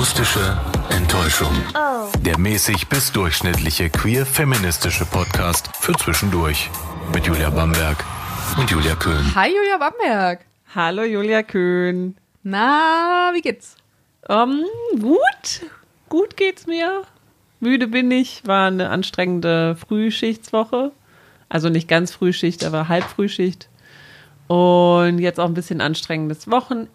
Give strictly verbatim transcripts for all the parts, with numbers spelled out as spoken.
Akustische Enttäuschung. Oh. Der mäßig bis durchschnittliche queer-feministische Podcast für zwischendurch. Mit Julia Bamberg und Julia Köhn. Hi Julia Bamberg. Hallo Julia Köhn. Na, wie geht's? Um, gut. Gut geht's mir. Müde bin ich. War eine anstrengende Frühschichtswoche. Also nicht ganz Frühschicht, aber Halbfrühschicht. Und jetzt auch ein bisschen anstrengendes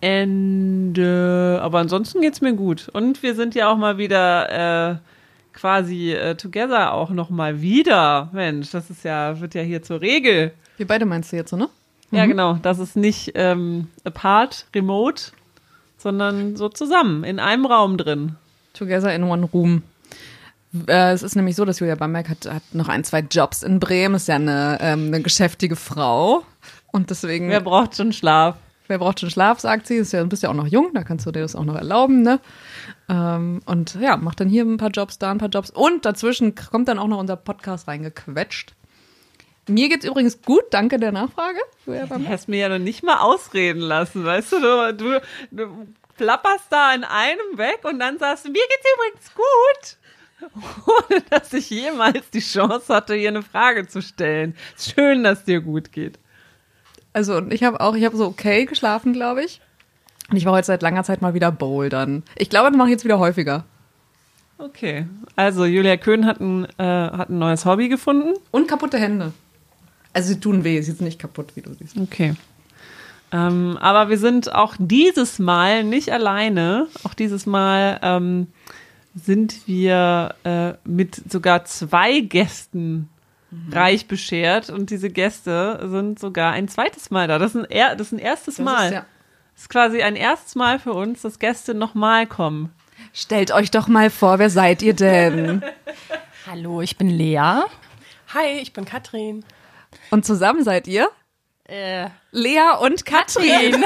Wochenende. Aber ansonsten geht's mir gut. Und wir sind ja auch mal wieder äh, quasi äh, together auch noch mal wieder. Mensch, das ist ja, wird ja hier zur Regel. Wir beide meinst du jetzt so, ne? Ja, Mhm. genau. Das ist nicht ähm, apart, remote, sondern so zusammen, in einem Raum drin. Together in one room. Äh, es ist nämlich so, dass Julia Bamberg hat, hat noch ein, zwei Jobs in Bremen. Ist ja eine, ähm, eine geschäftige Frau. Und deswegen. Wer braucht schon Schlaf? Wer braucht schon Schlaf, sagt sie. Ist ja, du bist ja auch noch jung, da kannst du dir das auch noch erlauben, ne? Ähm, und ja, macht dann hier ein paar Jobs, da ein paar Jobs. Und dazwischen kommt dann auch noch unser Podcast reingequetscht. Mir geht's übrigens gut, danke der Nachfrage. Julia Du Bamberg. hast mir ja noch nicht mal ausreden lassen, weißt du? Du, du, du plapperst da in einem weg und dann sagst du, mir geht's übrigens gut. Ohne dass ich jemals die Chance hatte, hier eine Frage zu stellen. Schön, dass dir gut geht. Also und ich habe auch, ich habe so okay geschlafen, glaube ich. Und ich war heute seit langer Zeit mal wieder bouldern. Ich glaube, das mache ich jetzt wieder häufiger. Okay, also Julia Köhn hat ein, äh, hat ein neues Hobby gefunden. Und kaputte Hände. Also sie tun weh, sie sind nicht kaputt, wie du siehst. Okay. Ähm, aber wir sind auch dieses Mal nicht alleine. Auch dieses Mal ähm, sind wir äh, mit sogar zwei Gästen mhm. reich beschert. Und diese Gäste sind sogar ein zweites Mal da. Das ist ein, er- das ist ein erstes Das Mal. ist ja- Das ist quasi ein erstes Mal für uns, dass Gäste nochmal kommen. Stellt euch doch mal vor, wer seid ihr denn? Hallo, ich bin Lea. Hi, ich bin Katrin. Und zusammen seid ihr? Äh, Lea und Katrin.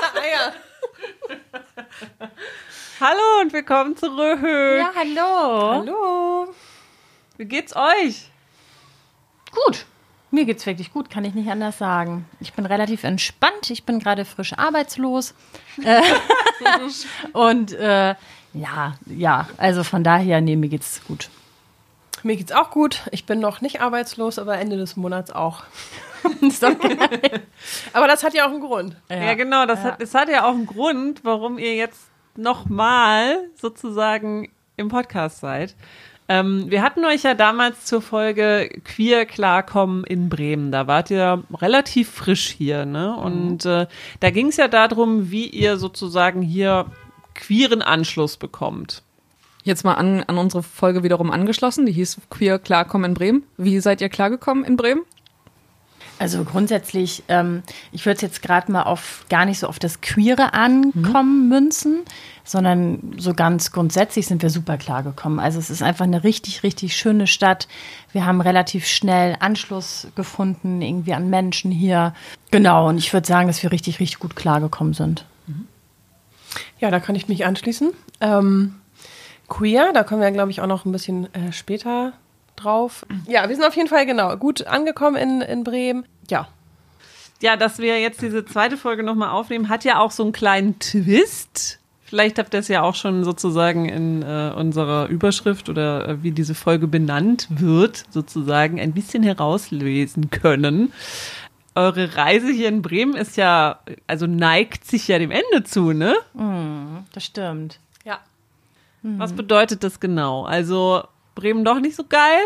Hallo und willkommen zurück. ja, hallo. Hallo. Wie geht's euch? Gut. Mir geht's wirklich gut, kann ich nicht anders sagen. Ich bin relativ entspannt. Ich bin gerade frisch arbeitslos. Äh, und äh, ja, ja, also von daher, nee, mir geht's gut. Mir geht's auch gut. Ich bin noch nicht arbeitslos, aber Ende des Monats auch. Ist doch geil. Aber das hat ja auch einen Grund. Ja, genau. Das, Hat, das hat ja auch einen Grund, warum ihr jetzt nochmal sozusagen im Podcast seid. Ähm, wir hatten euch ja damals zur Folge Queer Klarkommen in Bremen. Da wart ihr relativ frisch hier, ne? Und äh, da ging es ja darum, wie ihr sozusagen hier queeren Anschluss bekommt. Jetzt mal an, an unsere Folge wiederum angeschlossen, die hieß Queer Klarkommen in Bremen. Wie seid ihr klargekommen in Bremen? Also grundsätzlich, ähm, ich würde es jetzt gerade mal auf gar nicht so auf das Queere ankommen mhm. münzen, sondern so ganz grundsätzlich sind wir super klar gekommen. Also es ist einfach eine richtig, richtig schöne Stadt. Wir haben relativ schnell Anschluss gefunden, irgendwie an Menschen hier. Genau, und ich würde sagen, dass wir richtig, richtig gut klar gekommen sind. Ja, da kann ich mich anschließen. Ähm, queer, da kommen wir, glaube ich, auch noch ein bisschen äh, später drauf. Ja, wir sind auf jeden Fall, genau, gut angekommen in, in Bremen. Ja. Ja, dass wir jetzt diese zweite Folge nochmal aufnehmen, hat ja auch so einen kleinen Twist. Vielleicht habt ihr es ja auch schon sozusagen in äh, unserer Überschrift oder äh, wie diese Folge benannt wird, sozusagen ein bisschen herauslesen können. Eure Reise hier in Bremen ist ja, also neigt sich ja dem Ende zu, ne? Mm, das stimmt. Ja. Was bedeutet das genau? Also Bremen doch nicht so geil?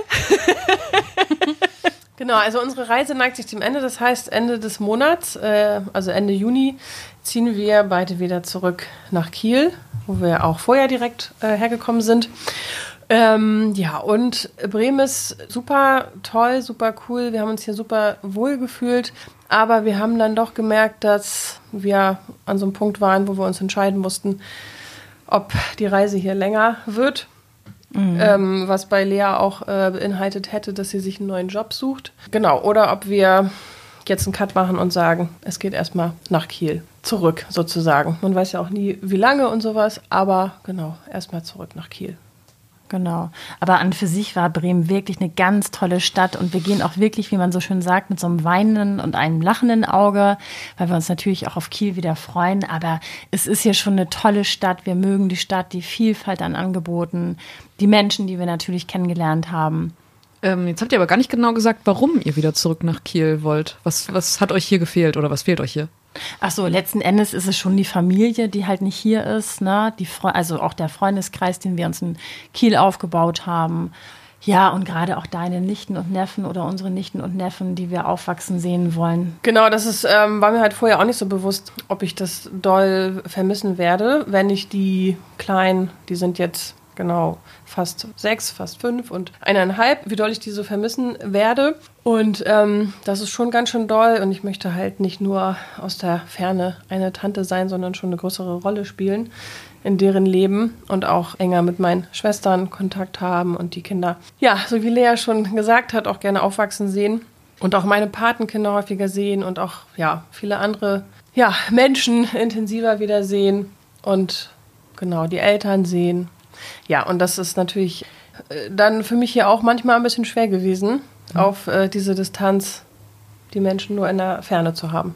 Genau, also unsere Reise neigt sich dem Ende. Das heißt, Ende des Monats, äh, also Ende Juni, ziehen wir beide wieder zurück nach Kiel, wo wir auch vorher direkt äh, hergekommen sind. Ähm, ja, und Bremen ist super toll, super cool. Wir haben uns hier super wohl gefühlt. Aber wir haben dann doch gemerkt, dass wir an so einem Punkt waren, wo wir uns entscheiden mussten, ob die Reise hier länger wird. Mhm. Ähm, was bei Lea auch äh, beinhaltet hätte, dass sie sich einen neuen Job sucht. Genau, oder ob wir jetzt einen Cut machen und sagen, es geht erstmal nach Kiel. Zurück sozusagen. Man weiß ja auch nie, wie lange und sowas, aber genau, erstmal zurück nach Kiel. Genau. Aber an für sich war Bremen wirklich eine ganz tolle Stadt und wir gehen auch wirklich, wie man so schön sagt, mit so einem weinenden und einem lachenden Auge, weil wir uns natürlich auch auf Kiel wieder freuen. Aber es ist hier schon eine tolle Stadt. Wir mögen die Stadt, die Vielfalt an Angeboten, die Menschen, die wir natürlich kennengelernt haben. Ähm, jetzt habt ihr aber gar nicht genau gesagt, warum ihr wieder zurück nach Kiel wollt. Was, was hat euch hier gefehlt oder was fehlt euch hier? Ach so, letzten Endes ist es schon die Familie, die halt nicht hier ist, ne? Die Fre- also auch der Freundeskreis, den wir uns in Kiel aufgebaut haben. Ja, und gerade auch deine Nichten und Neffen oder unsere Nichten und Neffen, die wir aufwachsen sehen wollen. Genau, das ist, ähm, war mir halt vorher auch nicht so bewusst, ob ich das doll vermissen werde, wenn ich die Kleinen, die sind jetzt genau fast sechs, fast fünf und eineinhalb, wie doll ich die so vermissen werde. Und ähm, das ist schon ganz schön doll und ich möchte halt nicht nur aus der Ferne eine Tante sein, sondern schon eine größere Rolle spielen in deren Leben und auch enger mit meinen Schwestern Kontakt haben und die Kinder, ja, so wie Lea schon gesagt hat, auch gerne aufwachsen sehen und auch meine Patenkinder häufiger sehen und auch, ja, viele andere, ja, Menschen intensiver wiedersehen und genau, die Eltern sehen. Ja, und das ist natürlich äh, dann für mich hier auch manchmal ein bisschen schwer gewesen, mhm. auf äh, diese Distanz die Menschen nur in der Ferne zu haben.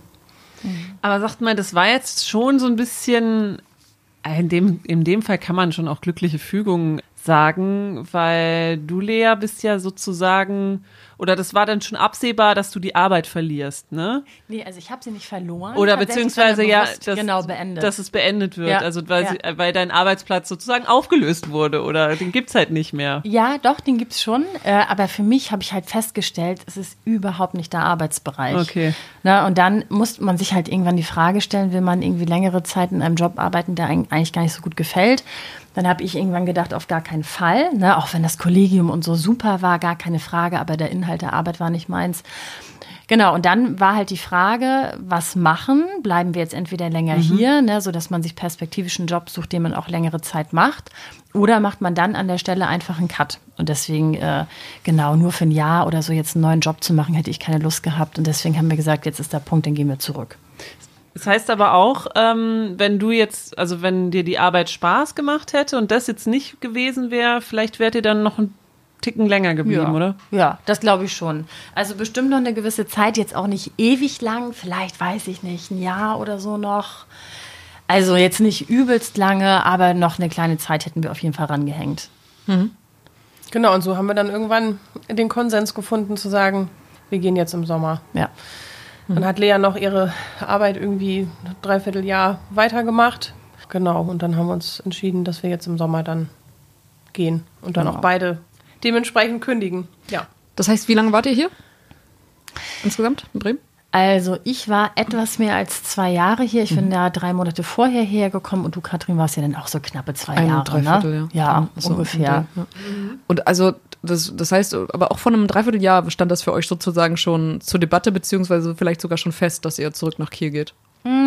Aber sagt mal, das war jetzt schon so ein bisschen, in dem, in dem Fall kann man schon auch glückliche Fügung sagen, weil du, Lea, bist ja sozusagen, oder das war dann schon absehbar, dass du die Arbeit verlierst, ne? Nee, also ich habe sie nicht verloren. Oder beziehungsweise ja, dass, genau, beendet. dass es beendet wird, ja, also weil, ja. sie, weil dein Arbeitsplatz sozusagen aufgelöst wurde oder den gibt's halt nicht mehr. Ja, doch, den gibt's schon, äh, aber für mich habe ich halt festgestellt, es ist überhaupt nicht der Arbeitsbereich. Okay. Na, und dann muss man sich halt irgendwann die Frage stellen, will man irgendwie längere Zeit in einem Job arbeiten, der eigentlich gar nicht so gut gefällt. Dann habe ich irgendwann gedacht, auf gar keinen Fall, ne? Auch wenn das Kollegium und so super war, gar keine Frage, aber der Inhalt der Arbeit war nicht meins. Genau, und dann war halt die Frage, was machen? Bleiben wir jetzt entweder länger mhm. hier, ne, sodass man sich perspektivisch einen Job sucht, den man auch längere Zeit macht, oder macht man dann an der Stelle einfach einen Cut? Und deswegen, äh, genau, nur für ein Jahr oder so jetzt einen neuen Job zu machen, hätte ich keine Lust gehabt. Und deswegen haben wir gesagt, jetzt ist der Punkt, dann gehen wir zurück. Das heißt aber auch, ähm, wenn du jetzt, also wenn dir die Arbeit Spaß gemacht hätte und das jetzt nicht gewesen wäre, vielleicht wärt ihr dann noch ein Ticken länger geblieben, ja. oder? Ja, das glaube ich schon. Also bestimmt noch eine gewisse Zeit, jetzt auch nicht ewig lang, vielleicht, weiß ich nicht, ein Jahr oder so noch. Also jetzt nicht übelst lange, aber noch eine kleine Zeit hätten wir auf jeden Fall rangehängt. Mhm. Genau, und so haben wir dann irgendwann den Konsens gefunden, zu sagen, wir gehen jetzt im Sommer. Ja. Dann hat Lea noch ihre Arbeit irgendwie ein Dreivierteljahr weitergemacht. Genau, und dann haben wir uns entschieden, dass wir jetzt im Sommer dann gehen und dann genau. auch beide dementsprechend kündigen. Ja. Das heißt, wie lange wart ihr hier insgesamt in Bremen? Also ich war etwas mehr als zwei Jahre hier. Ich mhm. bin da drei Monate vorher hergekommen und du, Katrin, warst ja dann auch so knappe zwei Ein Jahre, Dreiviertel, ne? ja. Ja, so ungefähr. Ja. Und also das, das heißt, aber auch von einem Dreivierteljahr stand das für euch sozusagen schon zur Debatte, beziehungsweise vielleicht sogar schon fest, dass ihr zurück nach Kiel geht?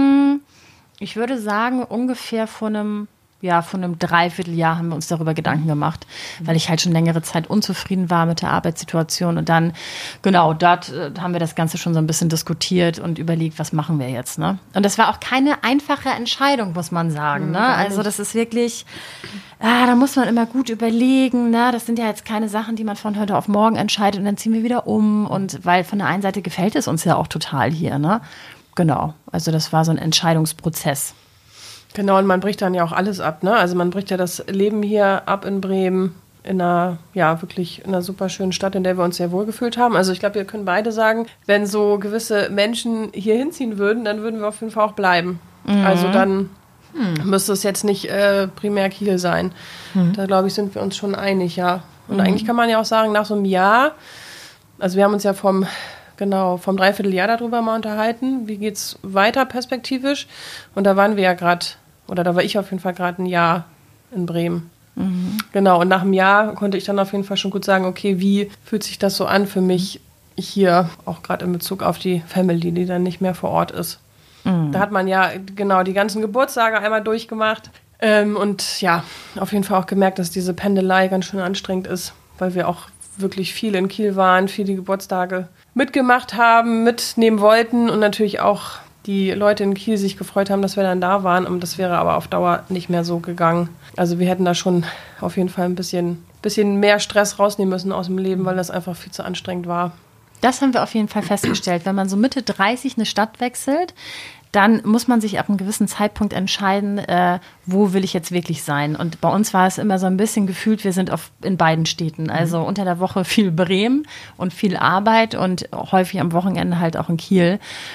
Ich würde sagen, ungefähr von einem, ja, von einem Dreivierteljahr haben wir uns darüber Gedanken gemacht, weil ich halt schon längere Zeit unzufrieden war mit der Arbeitssituation. Und dann, genau, dort äh, haben wir das Ganze schon so ein bisschen diskutiert und überlegt, was machen wir jetzt, ne? Und das war auch keine einfache Entscheidung, muss man sagen, ne? Also das ist wirklich, ah, da muss man immer gut überlegen, ne? Das sind ja jetzt keine Sachen, die man von heute auf morgen entscheidet und dann ziehen wir wieder um. Und weil von der einen Seite gefällt es uns ja auch total hier, ne? Genau, also das war so ein Entscheidungsprozess. Genau, und man bricht dann ja auch alles ab, ne? Also man bricht ja das Leben hier ab in Bremen, in einer, ja, wirklich in einer super schönen Stadt, in der wir uns sehr wohl gefühlt haben. Also ich glaube, wir können beide sagen, wenn so gewisse Menschen hier hinziehen würden, dann würden wir auf jeden Fall auch bleiben. Mhm. Also dann hm. müsste es jetzt nicht äh, primär Kiel sein. Mhm. Da, glaube ich, sind wir uns schon einig, ja. Und mhm. eigentlich kann man ja auch sagen, nach so einem Jahr, also wir haben uns ja vom Genau, vom Dreivierteljahr darüber mal unterhalten. Wie geht's weiter perspektivisch? Und da waren wir ja gerade, oder da war ich auf jeden Fall gerade ein Jahr in Bremen. Mhm. Genau, und nach einem Jahr konnte ich dann auf jeden Fall schon gut sagen, okay, wie fühlt sich das so an für mich hier, auch gerade in Bezug auf die Family, die dann nicht mehr vor Ort ist. Mhm. Da hat man ja genau die ganzen Geburtstage einmal durchgemacht. Ähm, und ja, auf jeden Fall auch gemerkt, dass diese Pendelei ganz schön anstrengend ist, weil wir auch wirklich viel in Kiel waren, viele Geburtstage mitgemacht haben, mitnehmen wollten und natürlich auch die Leute in Kiel sich gefreut haben, dass wir dann da waren. Und das wäre aber auf Dauer nicht mehr so gegangen. Also wir hätten da schon auf jeden Fall ein bisschen bisschen mehr Stress rausnehmen müssen aus dem Leben, weil das einfach viel zu anstrengend war. Das haben wir auf jeden Fall festgestellt. Wenn man so Mitte dreißig eine Stadt wechselt, dann muss man sich ab einem gewissen Zeitpunkt entscheiden, äh, wo will ich jetzt wirklich sein. Und bei uns war es immer so ein bisschen gefühlt, wir sind auf, in beiden Städten. Also unter der Woche viel Bremen und viel Arbeit und häufig am Wochenende halt auch in Kiel.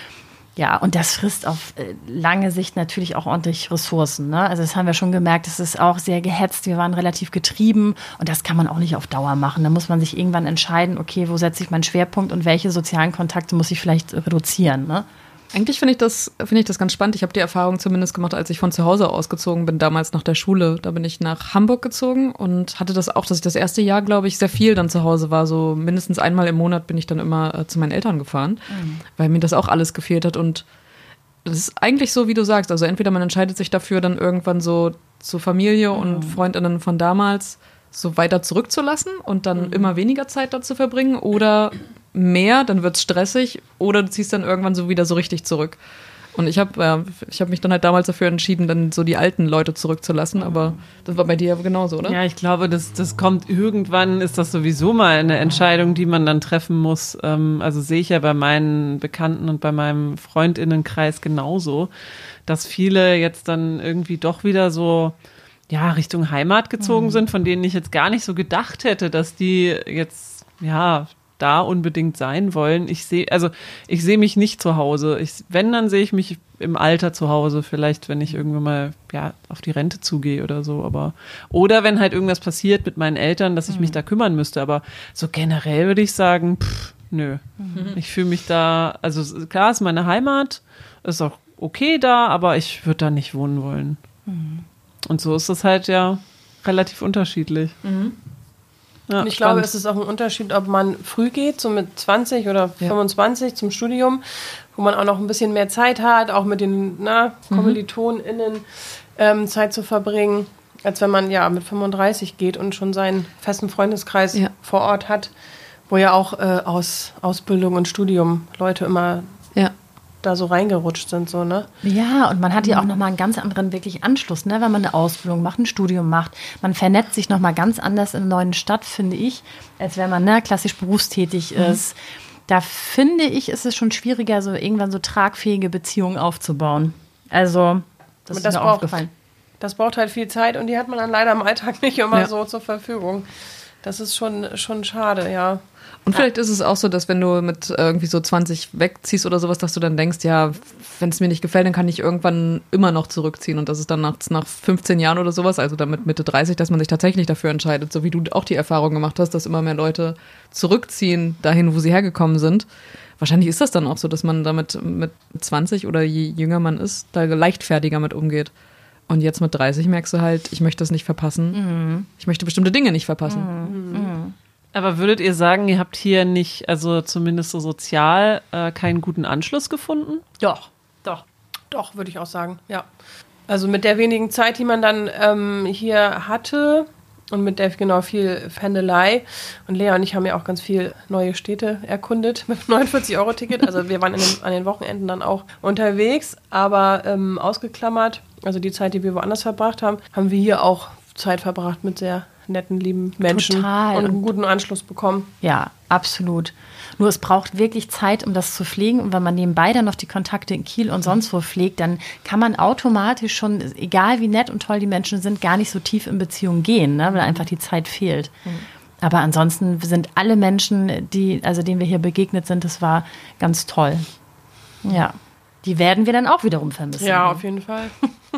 Ja, und das frisst auf lange Sicht natürlich auch ordentlich Ressourcen, ne? Also das haben wir schon gemerkt, es ist auch sehr gehetzt, wir waren relativ getrieben und das kann man auch nicht auf Dauer machen. Da muss man sich irgendwann entscheiden, okay, wo setze ich meinen Schwerpunkt und welche sozialen Kontakte muss ich vielleicht reduzieren, ne? Eigentlich finde ich das, finde ich das ganz spannend. Ich habe die Erfahrung zumindest gemacht, als ich von zu Hause ausgezogen bin, damals nach der Schule. Da bin ich nach Hamburg gezogen und hatte das auch, dass ich das erste Jahr, glaube ich, sehr viel dann zu Hause war. So mindestens einmal im Monat bin ich dann immer äh, zu meinen Eltern gefahren, mhm. weil mir das auch alles gefehlt hat. Und das ist eigentlich so, wie du sagst. Also entweder man entscheidet sich dafür, dann irgendwann so zur Familie mhm. und Freundinnen von damals so weiter zurückzulassen und dann mhm. immer weniger Zeit da zu verbringen oder mehr, dann wird's stressig oder du ziehst dann irgendwann so wieder so richtig zurück. Und ich habe ja, ich hab mich dann halt damals dafür entschieden, dann so die alten Leute zurückzulassen, aber das war bei dir genauso, oder? Ja, ich glaube, das, das kommt irgendwann, ist das sowieso mal eine Entscheidung, die man dann treffen muss. Ähm, also sehe ich ja bei meinen Bekannten und bei meinem Freundinnenkreis genauso, dass viele jetzt dann irgendwie doch wieder so ja, Richtung Heimat gezogen mhm. sind, von denen ich jetzt gar nicht so gedacht hätte, dass die jetzt, ja, da unbedingt sein wollen. Ich sehe, also ich sehe mich nicht zu Hause. Ich, wenn, dann sehe ich mich im Alter zu Hause, vielleicht, wenn ich irgendwann mal ja, auf die Rente zugehe oder so. Aber oder wenn halt irgendwas passiert mit meinen Eltern, dass ich mhm. mich da kümmern müsste. Aber so generell würde ich sagen, pff, nö. Mhm. Ich fühle mich da, also klar ist meine Heimat, ist auch okay da, aber ich würde da nicht wohnen wollen. Mhm. Und so ist das halt ja relativ unterschiedlich. Mhm. Ja, und ich spannend. glaube, es ist auch ein Unterschied, ob man früh geht, so mit zwanzig oder ja. fünfundzwanzig zum Studium, wo man auch noch ein bisschen mehr Zeit hat, auch mit den na, KommilitonInnen ähm, Zeit zu verbringen, als wenn man ja mit fünfunddreißig geht und schon seinen festen Freundeskreis ja. vor Ort hat, wo ja auch äh, aus Ausbildung und Studium Leute immer ja. da so reingerutscht sind, so, ne? Ja, und man hat ja auch nochmal einen ganz anderen wirklich Anschluss, ne? Wenn man eine Ausbildung macht, ein Studium macht. Man vernetzt sich nochmal ganz anders in einer neuen Stadt, finde ich, als wenn man ne, klassisch berufstätig mhm. ist. Da finde ich, ist es schon schwieriger, so irgendwann so tragfähige Beziehungen aufzubauen. Also, das, das ist mir braucht, aufgefallen. Das braucht halt viel Zeit und die hat man dann leider im Alltag nicht immer ja. so zur Verfügung. Das ist schon, schon schade, ja. Und vielleicht ist es auch so, dass wenn du mit irgendwie so zwanzig wegziehst oder sowas, dass du dann denkst, ja, wenn es mir nicht gefällt, dann kann ich irgendwann immer noch zurückziehen. Und das ist dann nach, nach fünfzehn Jahren oder sowas, also damit Mitte dreißig, dass man sich tatsächlich dafür entscheidet. So wie du auch die Erfahrung gemacht hast, dass immer mehr Leute zurückziehen dahin, wo sie hergekommen sind. Wahrscheinlich ist das dann auch so, dass man damit mit zwanzig oder je jünger man ist, da leichtfertiger mit umgeht. Und jetzt mit dreißig merkst du halt, ich möchte das nicht verpassen. Mhm. Ich möchte bestimmte Dinge nicht verpassen. Mhm. Mhm. Aber würdet ihr sagen, ihr habt hier nicht, also zumindest so sozial, äh, keinen guten Anschluss gefunden? Doch, doch, doch, würde ich auch sagen, ja. Also mit der wenigen Zeit, die man dann ähm, hier hatte und mit der genau viel Pendelei. Und Lea und ich haben ja auch ganz viel neue Städte erkundet mit dem neunundvierzig Euro Ticket. Also wir waren in den, an den Wochenenden dann auch unterwegs, aber ähm, ausgeklammert, also die Zeit, die wir woanders verbracht haben, haben wir hier auch Zeit verbracht mit sehr netten, lieben Menschen. Total. Und einen guten Anschluss bekommen. Ja, absolut. Nur es braucht wirklich Zeit, um das zu pflegen. Und wenn man nebenbei dann noch die Kontakte in Kiel und sonst wo pflegt, dann kann man automatisch schon, egal wie nett und toll die Menschen sind, gar nicht so tief in Beziehungen gehen, ne, weil einfach die Zeit fehlt. Mhm. Aber ansonsten sind alle Menschen, die, also denen wir hier begegnet sind, das war ganz toll. Ja, die werden wir dann auch wiederum vermissen. Ja, auf jeden Fall.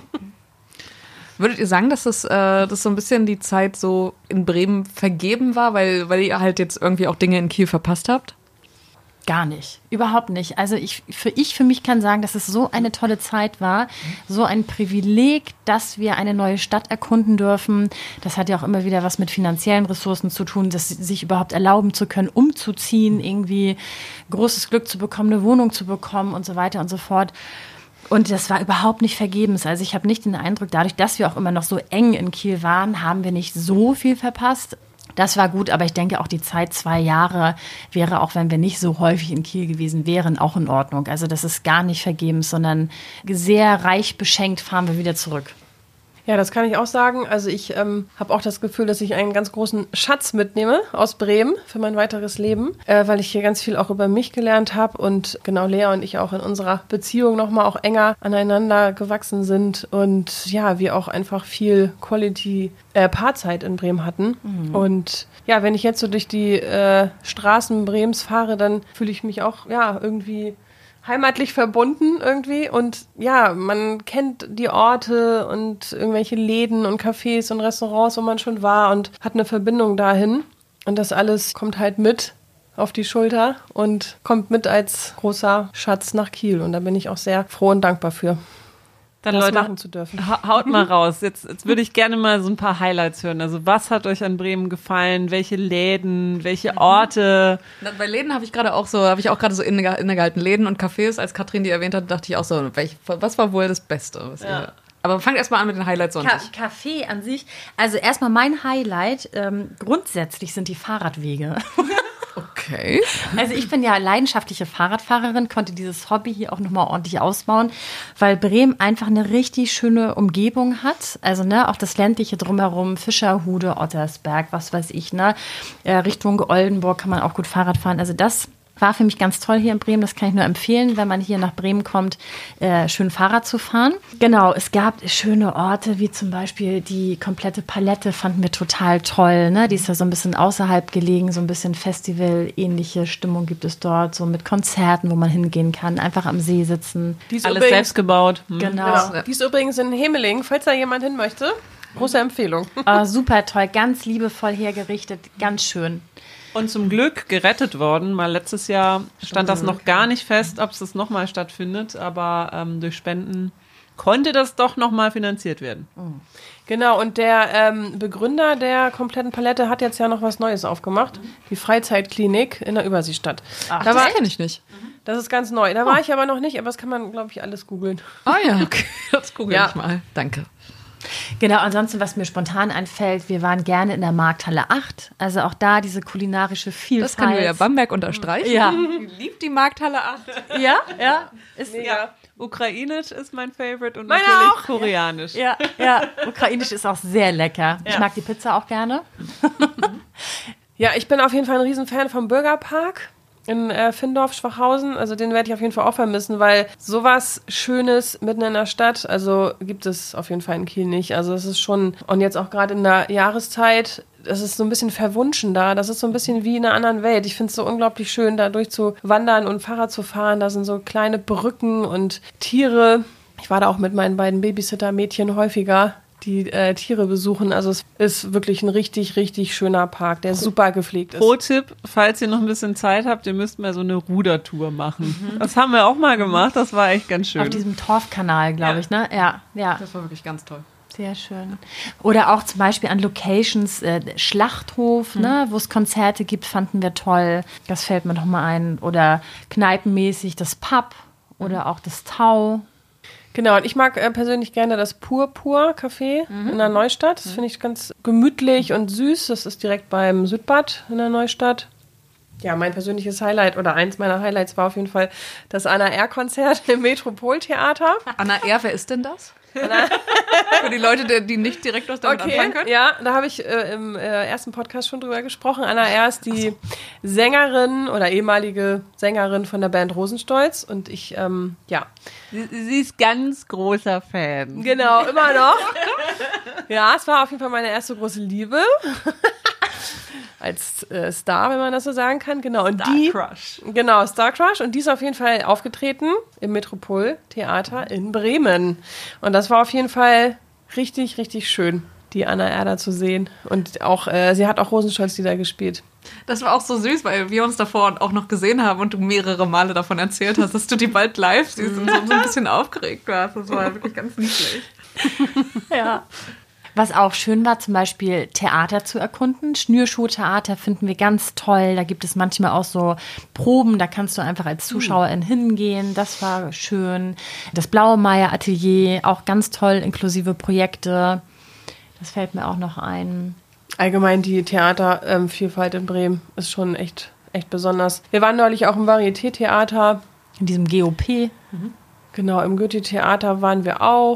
Würdet ihr sagen, dass das, äh, dass so ein bisschen die Zeit so in Bremen vergeben war, weil, weil ihr halt jetzt irgendwie auch Dinge in Kiel verpasst habt? Gar nicht, überhaupt nicht. Also ich für, ich für mich kann sagen, dass es so eine tolle Zeit war, so ein Privileg, dass wir eine neue Stadt erkunden dürfen. Das hat ja auch immer wieder was mit finanziellen Ressourcen zu tun, dass sich überhaupt erlauben zu können, umzuziehen, irgendwie großes Glück zu bekommen, eine Wohnung zu bekommen und so weiter und so fort. Und das war überhaupt nicht vergebens. Also ich habe nicht den Eindruck, dadurch, dass wir auch immer noch so eng in Kiel waren, haben wir nicht so viel verpasst. Das war gut, aber ich denke auch die Zeit, zwei Jahre, wäre, auch wenn wir nicht so häufig in Kiel gewesen wären, auch in Ordnung. Also das ist gar nicht vergebens, sondern sehr reich beschenkt fahren wir wieder zurück. Ja, das kann ich auch sagen. Also ich ähm, habe auch das Gefühl, dass ich einen ganz großen Schatz mitnehme aus Bremen für mein weiteres Leben, äh, weil ich hier ganz viel auch über mich gelernt habe und genau Lea und ich auch in unserer Beziehung nochmal auch enger aneinander gewachsen sind und ja, wir auch einfach viel Quality äh, Paarzeit in Bremen hatten. Mhm. Und ja, wenn ich jetzt so durch die äh, Straßen Bremens fahre, dann fühle ich mich auch ja irgendwie heimatlich verbunden irgendwie und ja, man kennt die Orte und irgendwelche Läden und Cafés und Restaurants, wo man schon war und hat eine Verbindung dahin und das alles kommt halt mit auf die Schulter und kommt mit als großer Schatz nach Kiel und da bin ich auch sehr froh und dankbar für. Dann das Leute, machen zu dürfen. Haut mal raus. Jetzt, jetzt würde ich gerne mal so ein paar Highlights hören. Also was hat euch an Bremen gefallen? Welche Läden? Welche Orte? Na, bei Läden habe ich gerade auch so, habe ich auch gerade so inne, innegehalten. Läden und Cafés, als Katrin die erwähnt hat, dachte ich auch so, welch, was war wohl das Beste? Was Ja. ihr, aber fangt erst mal an mit den Highlights sonst. Ka- Kaffee an sich. Also erstmal mein Highlight, ähm, grundsätzlich sind die Fahrradwege. Okay. Also ich bin ja leidenschaftliche Fahrradfahrerin, konnte dieses Hobby hier auch nochmal ordentlich ausbauen, weil Bremen einfach eine richtig schöne Umgebung hat. Also ne, auch das ländliche drumherum, Fischerhude, Ottersberg, was weiß ich, ne, äh, Richtung Oldenburg kann man auch gut Fahrrad fahren. Also das war für mich ganz toll hier in Bremen. Das kann ich nur empfehlen, wenn man hier nach Bremen kommt, äh, schön Fahrrad zu fahren. Genau, es gab schöne Orte, wie zum Beispiel die komplette Palette, fanden wir total toll. Ne? Die ist ja so ein bisschen außerhalb gelegen, so ein bisschen Festival-ähnliche Stimmung gibt es dort, so mit Konzerten, wo man hingehen kann, einfach am See sitzen. Die ist Alles übrigens, selbst gebaut. Hm. Genau. genau, die ist übrigens in Hemeling, falls da jemand hin möchte. Große Empfehlung. Oh, super toll, ganz liebevoll hergerichtet, ganz schön. Und zum Glück gerettet worden. Mal letztes Jahr stand das noch gar nicht fest, ob es das nochmal stattfindet. Aber ähm, durch Spenden konnte das doch nochmal finanziert werden. Genau, und der ähm, Begründer der kompletten Palette hat jetzt ja noch was Neues aufgemacht. Die Freizeitklinik in der Überseestadt. Ach, da das war, kenne ich nicht. das ist ganz neu. Da war ich aber noch nicht, aber das kann man, glaube ich, alles googeln. Ah ja, okay. Das google Ja. ich mal. Danke. Genau, ansonsten, was mir spontan einfällt, wir waren gerne in der Markthalle acht. Also auch da diese kulinarische Vielfalt. Das kann Julia Bamberg unterstreichen. Ja. Die liebt die Markthalle acht. Ja, ja. Ist, Mega. Ukrainisch ist mein Favorite und Meine natürlich auch. Koreanisch. Ja, ja. Ukrainisch ist auch sehr lecker. Ich Ja. mag die Pizza auch gerne. Ja, ich bin auf jeden Fall ein Riesenfan vom Bürgerpark in äh, Findorf, Schwachhausen. Also den werde ich auf jeden Fall auch vermissen, weil sowas Schönes mitten in der Stadt, also gibt es auf jeden Fall in Kiel nicht. Also es ist schon, und jetzt auch gerade in der Jahreszeit, das ist so ein bisschen verwunschen da. Das ist so ein bisschen wie in einer anderen Welt. Ich finde es so unglaublich schön, da durchzuwandern und Fahrrad zu fahren. Da sind so kleine Brücken und Tiere. Ich war da auch mit meinen beiden Babysitter-Mädchen häufiger, die äh, Tiere besuchen. Also es ist wirklich ein richtig, richtig schöner Park, der super gepflegt ist. Pro-Tipp, falls ihr noch ein bisschen Zeit habt, ihr müsst mal so eine Rudertour machen. Das haben wir auch mal gemacht, das war echt ganz schön. Auf diesem Torfkanal, glaube ich, ne? Ja, ja. Das war wirklich ganz toll. Sehr schön. Oder auch zum Beispiel an Locations, äh, Schlachthof, Mhm. ne, wo es Konzerte gibt, fanden wir toll. Das fällt mir noch mal ein. Oder kneipenmäßig das Pub oder auch das Tau. Genau, und ich mag äh, persönlich gerne das Pur-Pur-Café in der Neustadt. Das finde ich ganz gemütlich und süß. Das ist direkt beim Südbad in der Neustadt. Ja, mein persönliches Highlight oder eins meiner Highlights war auf jeden Fall das Anna R-Konzert im Metropoltheater. Anna R., wer ist denn das? Für die Leute, die, die nicht direkt was damit anfangen können. Ja, da habe ich äh, im äh, ersten Podcast schon drüber gesprochen. Anna R. ist die Sängerin oder ehemalige Sängerin von der Band Rosenstolz und ich, ähm, ja. Sie, sie ist ganz großer Fan. Genau, immer noch. Ja, es war auf jeden Fall meine erste große Liebe. Als äh, Star, wenn man das so sagen kann. Genau. Und Star die, Crush. Genau, Star Crush. Und die ist auf jeden Fall aufgetreten im Metropoltheater in Bremen. Und das war auf jeden Fall richtig, richtig schön, die Anna Erder zu sehen. Und auch, äh, sie hat auch Rosenstolz-Lieder gespielt. Das war auch so süß, weil wir uns davor auch noch gesehen haben und du mehrere Male davon erzählt hast, dass du die bald live siehst und so, so ein bisschen aufgeregt warst. Das war wirklich ganz niedlich. Ja. Was auch schön war, zum Beispiel Theater zu erkunden. Schnürschuhtheater finden wir ganz toll. Da gibt es manchmal auch so Proben, da kannst du einfach als Zuschauerin hingehen. Das war schön. Das Blaue Meier Atelier, auch ganz toll, inklusive Projekte. Das fällt mir auch noch ein. Allgemein die Theatervielfalt in Bremen ist schon echt, echt besonders. Wir waren neulich auch im Varieté-Theater. In diesem G O P. Genau, im Goethe-Theater waren wir auch.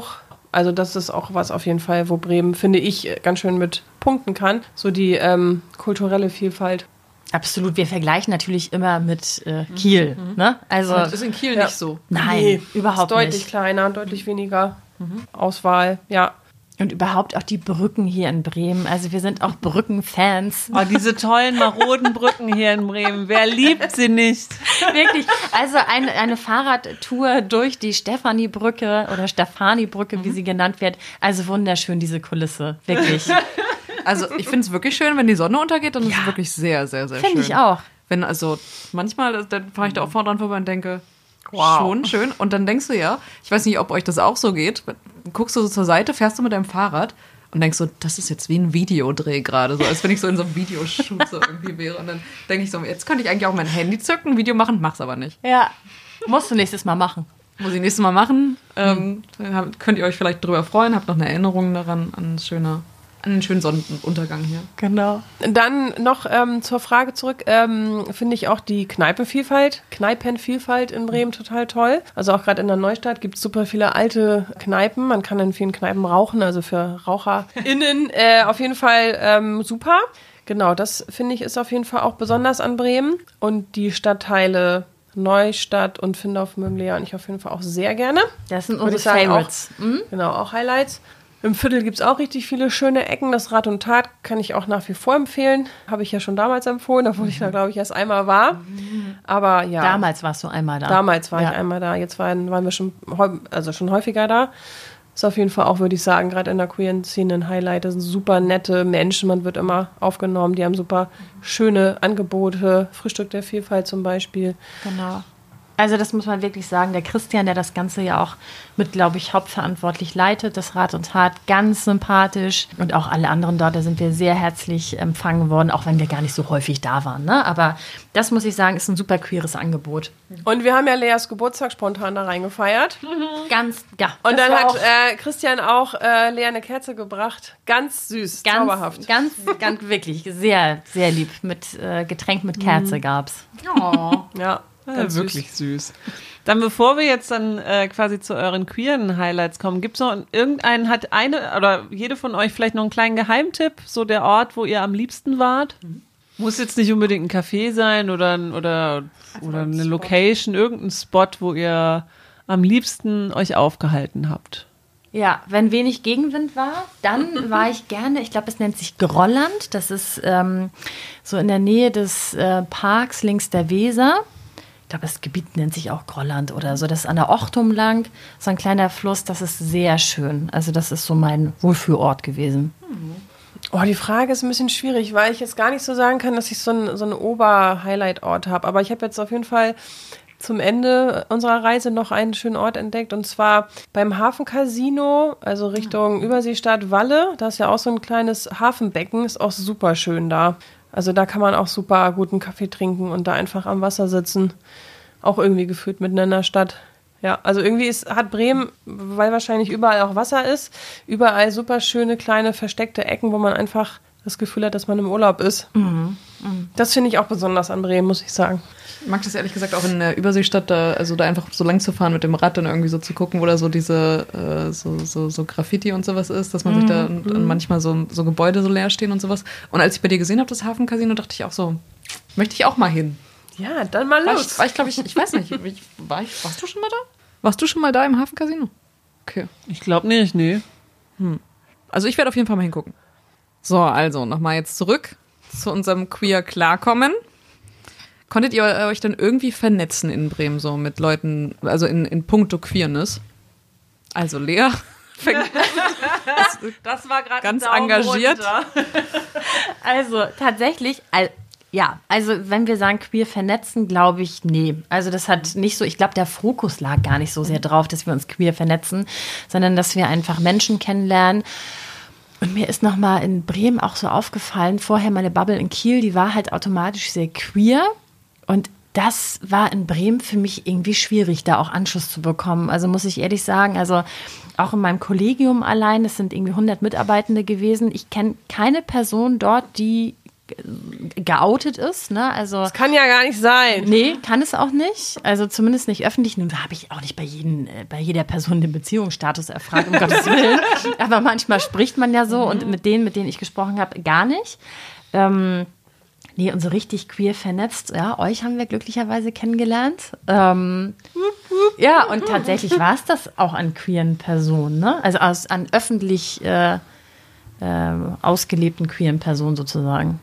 also das ist auch was auf jeden Fall, wo Bremen, finde ich, ganz schön mit punkten kann. So die ähm, kulturelle Vielfalt. Absolut, wir vergleichen natürlich immer mit äh, Kiel. Mhm. Ne? Also, das ist in Kiel ja. nicht so. Nein, nee, überhaupt ist deutlich nicht. kleiner, deutlich weniger mhm. Auswahl, ja. Und überhaupt auch die Brücken hier in Bremen. Also wir sind auch Brückenfans. Oh, diese tollen, maroden Brücken hier in Bremen. Wer liebt sie nicht? Wirklich. Also eine, eine Fahrradtour durch die Stephaniebrücke oder Stefani-Brücke, mhm. wie sie genannt wird. Also wunderschön, diese Kulisse. Wirklich. Also ich finde es wirklich schön, wenn die Sonne untergeht, dann ist Ja. es wirklich sehr, sehr, sehr Find schön. Finde ich auch. Wenn also manchmal, dann fahre ich da auch vorne dran vorbei und denke, Wow. schon schön. Und dann denkst du ja, ich weiß nicht, ob euch das auch so geht, guckst du so zur Seite, fährst du mit deinem Fahrrad und denkst so, das ist jetzt wie ein Videodreh gerade, so als wenn ich so in so einem Videoshoot so irgendwie wäre. Und dann denke ich so, jetzt könnte ich eigentlich auch mein Handy zücken, ein Video machen, mach's aber nicht. Ja. Musst du nächstes Mal machen. Muss ich nächstes Mal machen. Ähm, dann könnt ihr euch vielleicht drüber freuen, habt noch eine Erinnerung daran, an das schöne... an den schönen Sonnenuntergang hier. Genau. Dann noch ähm, zur Frage zurück, ähm, finde ich auch die Kneipenvielfalt, Kneipenvielfalt in Bremen total toll. Also auch gerade in der Neustadt gibt es super viele alte Kneipen. Man kann in vielen Kneipen rauchen, also für RaucherInnen äh, auf jeden Fall ähm, super. Genau, das finde ich ist auf jeden Fall auch besonders an Bremen. Und die Stadtteile Neustadt und Findorf-Mömlea und ich auf jeden Fall auch sehr gerne. Das sind Würde unsere ich sagen, Favorites. Auch, mhm. Genau, auch Highlights. Im Viertel gibt es auch richtig viele schöne Ecken. Das Rat und Tat kann ich auch nach wie vor empfehlen. Habe ich ja schon damals empfohlen, obwohl ich da, glaube ich, erst einmal war. Aber ja. Damals warst du einmal da. Damals war Ja. ich einmal da. Jetzt waren, waren wir schon, häu- also schon häufiger da. Ist auf jeden Fall auch, würde ich sagen, gerade in der queeren Szene ein Highlight. Das sind super nette Menschen. Man wird immer aufgenommen. Die haben super schöne Angebote. Frühstück der Vielfalt zum Beispiel. Genau. Also das muss man wirklich sagen, der Christian, der das Ganze ja auch mit, glaube ich, hauptverantwortlich leitet, das Rat und Tat, ganz sympathisch. Und auch alle anderen dort, da sind wir sehr herzlich empfangen worden, auch wenn wir gar nicht so häufig da waren. Ne? Aber das, muss ich sagen, ist ein super queeres Angebot. Und wir haben ja Leas Geburtstag spontan da reingefeiert. Ganz, ja. Und das dann war hat auch äh, Christian auch äh, Lea eine Kerze gebracht. Ganz süß, ganz, zauberhaft. ganz, ganz wirklich sehr, sehr lieb. Mit äh, Getränk mit Kerze gab's. Oh. Ja, Ja, ganz wirklich süß. Dann bevor wir jetzt dann äh, quasi zu euren queeren Highlights kommen, gibt's noch irgendeinen, hat eine oder jede von euch vielleicht noch einen kleinen Geheimtipp, so der Ort, wo ihr am liebsten wart? Mhm. Muss jetzt nicht unbedingt ein Café sein oder, oder, oder eine Location, irgendein Spot, wo ihr am liebsten euch aufgehalten habt. Ja, wenn wenig Gegenwind war, dann war ich gerne, ich glaube, es nennt sich Grolland. Das ist ähm, so in der Nähe des äh, Parks links der Weser. Ich glaube, das Gebiet nennt sich auch Grolland oder so. Das ist an der Ochtum lang, so ein kleiner Fluss. Das ist sehr schön. Also das ist so mein Wohlfühlort gewesen. Oh, die Frage ist ein bisschen schwierig, weil ich jetzt gar nicht so sagen kann, dass ich so einen so einen Ober-Highlight-Ort habe. Aber ich habe jetzt auf jeden Fall zum Ende unserer Reise noch einen schönen Ort entdeckt. Und zwar beim Hafencasino, also Richtung Überseestadt Walle. Da ist ja auch so ein kleines Hafenbecken. Ist auch super schön da. Also da kann man auch super guten Kaffee trinken und da einfach am Wasser sitzen. Auch irgendwie gefühlt mitten in der Stadt. Ja, also irgendwie ist, hat Bremen, weil wahrscheinlich überall auch Wasser ist, überall super schöne kleine versteckte Ecken, wo man einfach das Gefühl hat, dass man im Urlaub ist. Mhm. Mhm. Das finde ich auch besonders an Bremen, muss ich sagen. Ich mag das ehrlich gesagt auch in der Überseestadt, da, also da einfach so lang zu fahren mit dem Rad und irgendwie so zu gucken, wo da so diese äh, so, so, so Graffiti und sowas ist, dass man sich da und, und manchmal so, so Gebäude so leer stehen und sowas. Und als ich bei dir gesehen habe, das Hafencasino, dachte ich auch so, möchte ich auch mal hin. Ja, dann mal War los. ich, war ich glaube ich, ich weiß nicht, ich, war ich, warst du schon mal da? Warst du schon mal da im Hafencasino? Okay. Ich glaube nicht, nee. Hm. Also ich werde auf jeden Fall mal hingucken. So, also nochmal jetzt zurück zu unserem Queer Klarkommen. Konntet ihr euch dann irgendwie vernetzen in Bremen so mit Leuten, also in, in puncto Queerness? Also Lea fängt Das war gerade ganz engagiert. Also tatsächlich, al- ja, also wenn wir sagen queer vernetzen, glaube ich, nee. Also das hat nicht so, ich glaube, der Fokus lag gar nicht so sehr drauf, dass wir uns queer vernetzen, sondern dass wir einfach Menschen kennenlernen. Und mir ist nochmal in Bremen auch so aufgefallen, vorher meine Bubble in Kiel, die war halt automatisch sehr queer. Und das war in Bremen für mich irgendwie schwierig, da auch Anschluss zu bekommen. Also muss ich ehrlich sagen, also auch in meinem Kollegium allein, es sind irgendwie hundert Mitarbeitende gewesen. Ich kenne keine Person dort, die geoutet ist. Ne? Also, das kann ja gar nicht sein. Nee, kann es auch nicht. Also zumindest nicht öffentlich. Nun habe ich auch nicht bei, jeden, bei jeder Person den Beziehungsstatus erfragt, um Gottes Willen. Aber manchmal spricht man ja so mhm. und mit denen, mit denen ich gesprochen habe, gar nicht. Ähm, nee, und so richtig queer vernetzt, ja, euch haben wir glücklicherweise kennengelernt. Ähm, ja, und tatsächlich war es das auch an queeren Personen, ne? Also aus, an öffentlich äh, äh, ausgelebten queeren Personen sozusagen.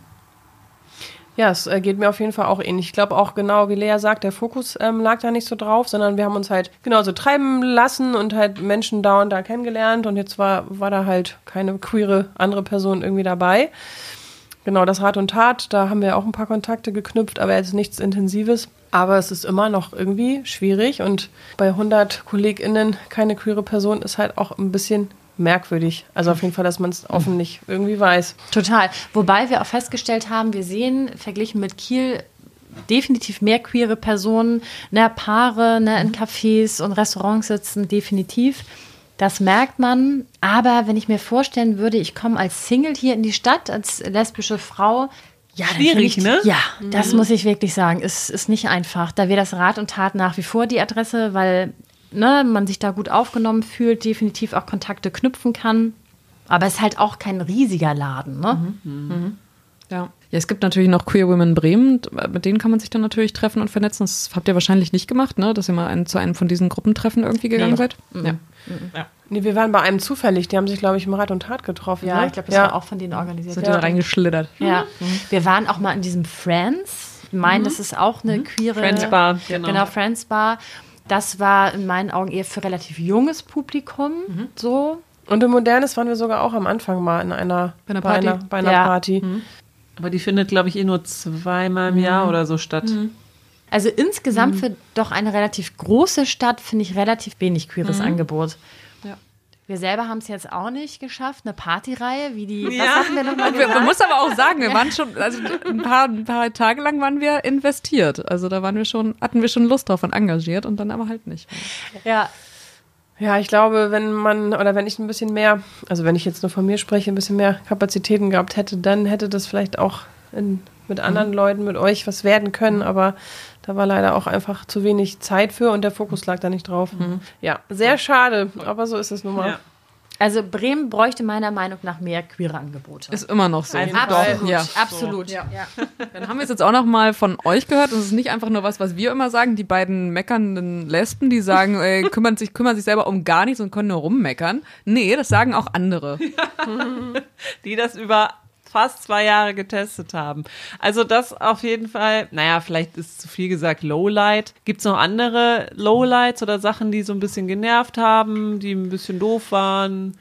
Ja, es äh, geht mir auf jeden Fall auch ähnlich. Ich glaube auch genau, wie Lea sagt, der Fokus ähm, lag da nicht so drauf, sondern wir haben uns halt genauso treiben lassen und halt Menschen da und da kennengelernt und jetzt war, war da halt keine queere andere Person irgendwie dabei. Genau, das Rat und Tat, da haben wir auch ein paar Kontakte geknüpft, aber jetzt nichts Intensives. Aber es ist immer noch irgendwie schwierig und bei hundert KollegInnen keine queere Person ist halt auch ein bisschen merkwürdig. Also auf jeden Fall, dass man es offen nicht irgendwie weiß. Total. Wobei wir auch festgestellt haben, wir sehen, verglichen mit Kiel, definitiv mehr queere Personen, ne, Paare, ne, in Cafés und Restaurants sitzen, definitiv. Das merkt man. Aber wenn ich mir vorstellen würde, ich komme als Single hier in die Stadt, als lesbische Frau, ja, schwierig, ich, ne? Ja, das mhm. muss ich wirklich sagen. Ist, ist nicht einfach. Da wäre das Rat und Tat nach wie vor die Adresse, weil ne, man sich da gut aufgenommen fühlt, definitiv auch Kontakte knüpfen kann. Aber es ist halt auch kein riesiger Laden, ne? Mhm. Mhm. Ja. Ja, es gibt natürlich noch Queer Women Bremen, mit denen kann man sich dann natürlich treffen und vernetzen. Das habt ihr wahrscheinlich nicht gemacht, ne? Dass ihr mal ein, zu einem von diesen Gruppentreffen irgendwie gegangen nee. seid? Mhm. Ja. Mhm. ja. Nee, wir waren bei einem zufällig, die haben sich, glaube ich, im Rat und Tat getroffen. Ja, ne? ich glaube, das ja. war auch von denen organisiert. Seid ja. ihr da reingeschlittert? Ja, mhm. Wir waren auch mal in diesem Friends. Ich meine, mhm. das ist auch eine mhm. queere... Friends Bar, genau. Genau, Friends Bar. Das war in meinen Augen eher für relativ junges Publikum, mhm. so. Und im Modernes waren wir sogar auch am Anfang mal in einer, bei einer Party. Bei einer, bei einer ja. Party. Mhm. Aber die findet, glaube ich, eh nur zweimal im mhm. Jahr oder so statt. Mhm. Also insgesamt mhm. für doch eine relativ große Stadt finde ich relativ wenig queeres mhm. Angebot. Ja. Wir selber haben es jetzt auch nicht geschafft, eine Partyreihe, wie die, ja. was hatten wir nochmal gesagt? Man muss aber auch sagen, wir waren schon, also ein paar, ein paar Tage lang waren wir investiert. Also da waren wir schon, hatten wir schon Lust drauf und engagiert und dann aber halt nicht. Ja. Ja, ich glaube, wenn man, oder wenn ich ein bisschen mehr, also wenn ich jetzt nur von mir spreche, ein bisschen mehr Kapazitäten gehabt hätte, dann hätte das vielleicht auch in, mit anderen mhm. Leuten, mit euch was werden können, aber da war leider auch einfach zu wenig Zeit für und der Fokus lag da nicht drauf. Mhm. Ja, sehr schade, aber so ist es nun mal. Ja. Also Bremen bräuchte meiner Meinung nach mehr queere Angebote. Ist immer noch so. Also absolut, ja. absolut. Ja. Ja. Dann haben wir es jetzt auch noch mal von euch gehört. Und es ist nicht einfach nur was, was wir immer sagen. Die beiden meckernden Lesben, die sagen, ey, kümmern sich, kümmern sich selber um gar nichts und können nur rummeckern. Nee, das sagen auch andere. Ja. Die das über fast zwei Jahre getestet haben. Also das auf jeden Fall, naja, vielleicht ist zu viel gesagt Lowlight. Gibt es noch andere Lowlights oder Sachen, die so ein bisschen genervt haben, die ein bisschen doof waren?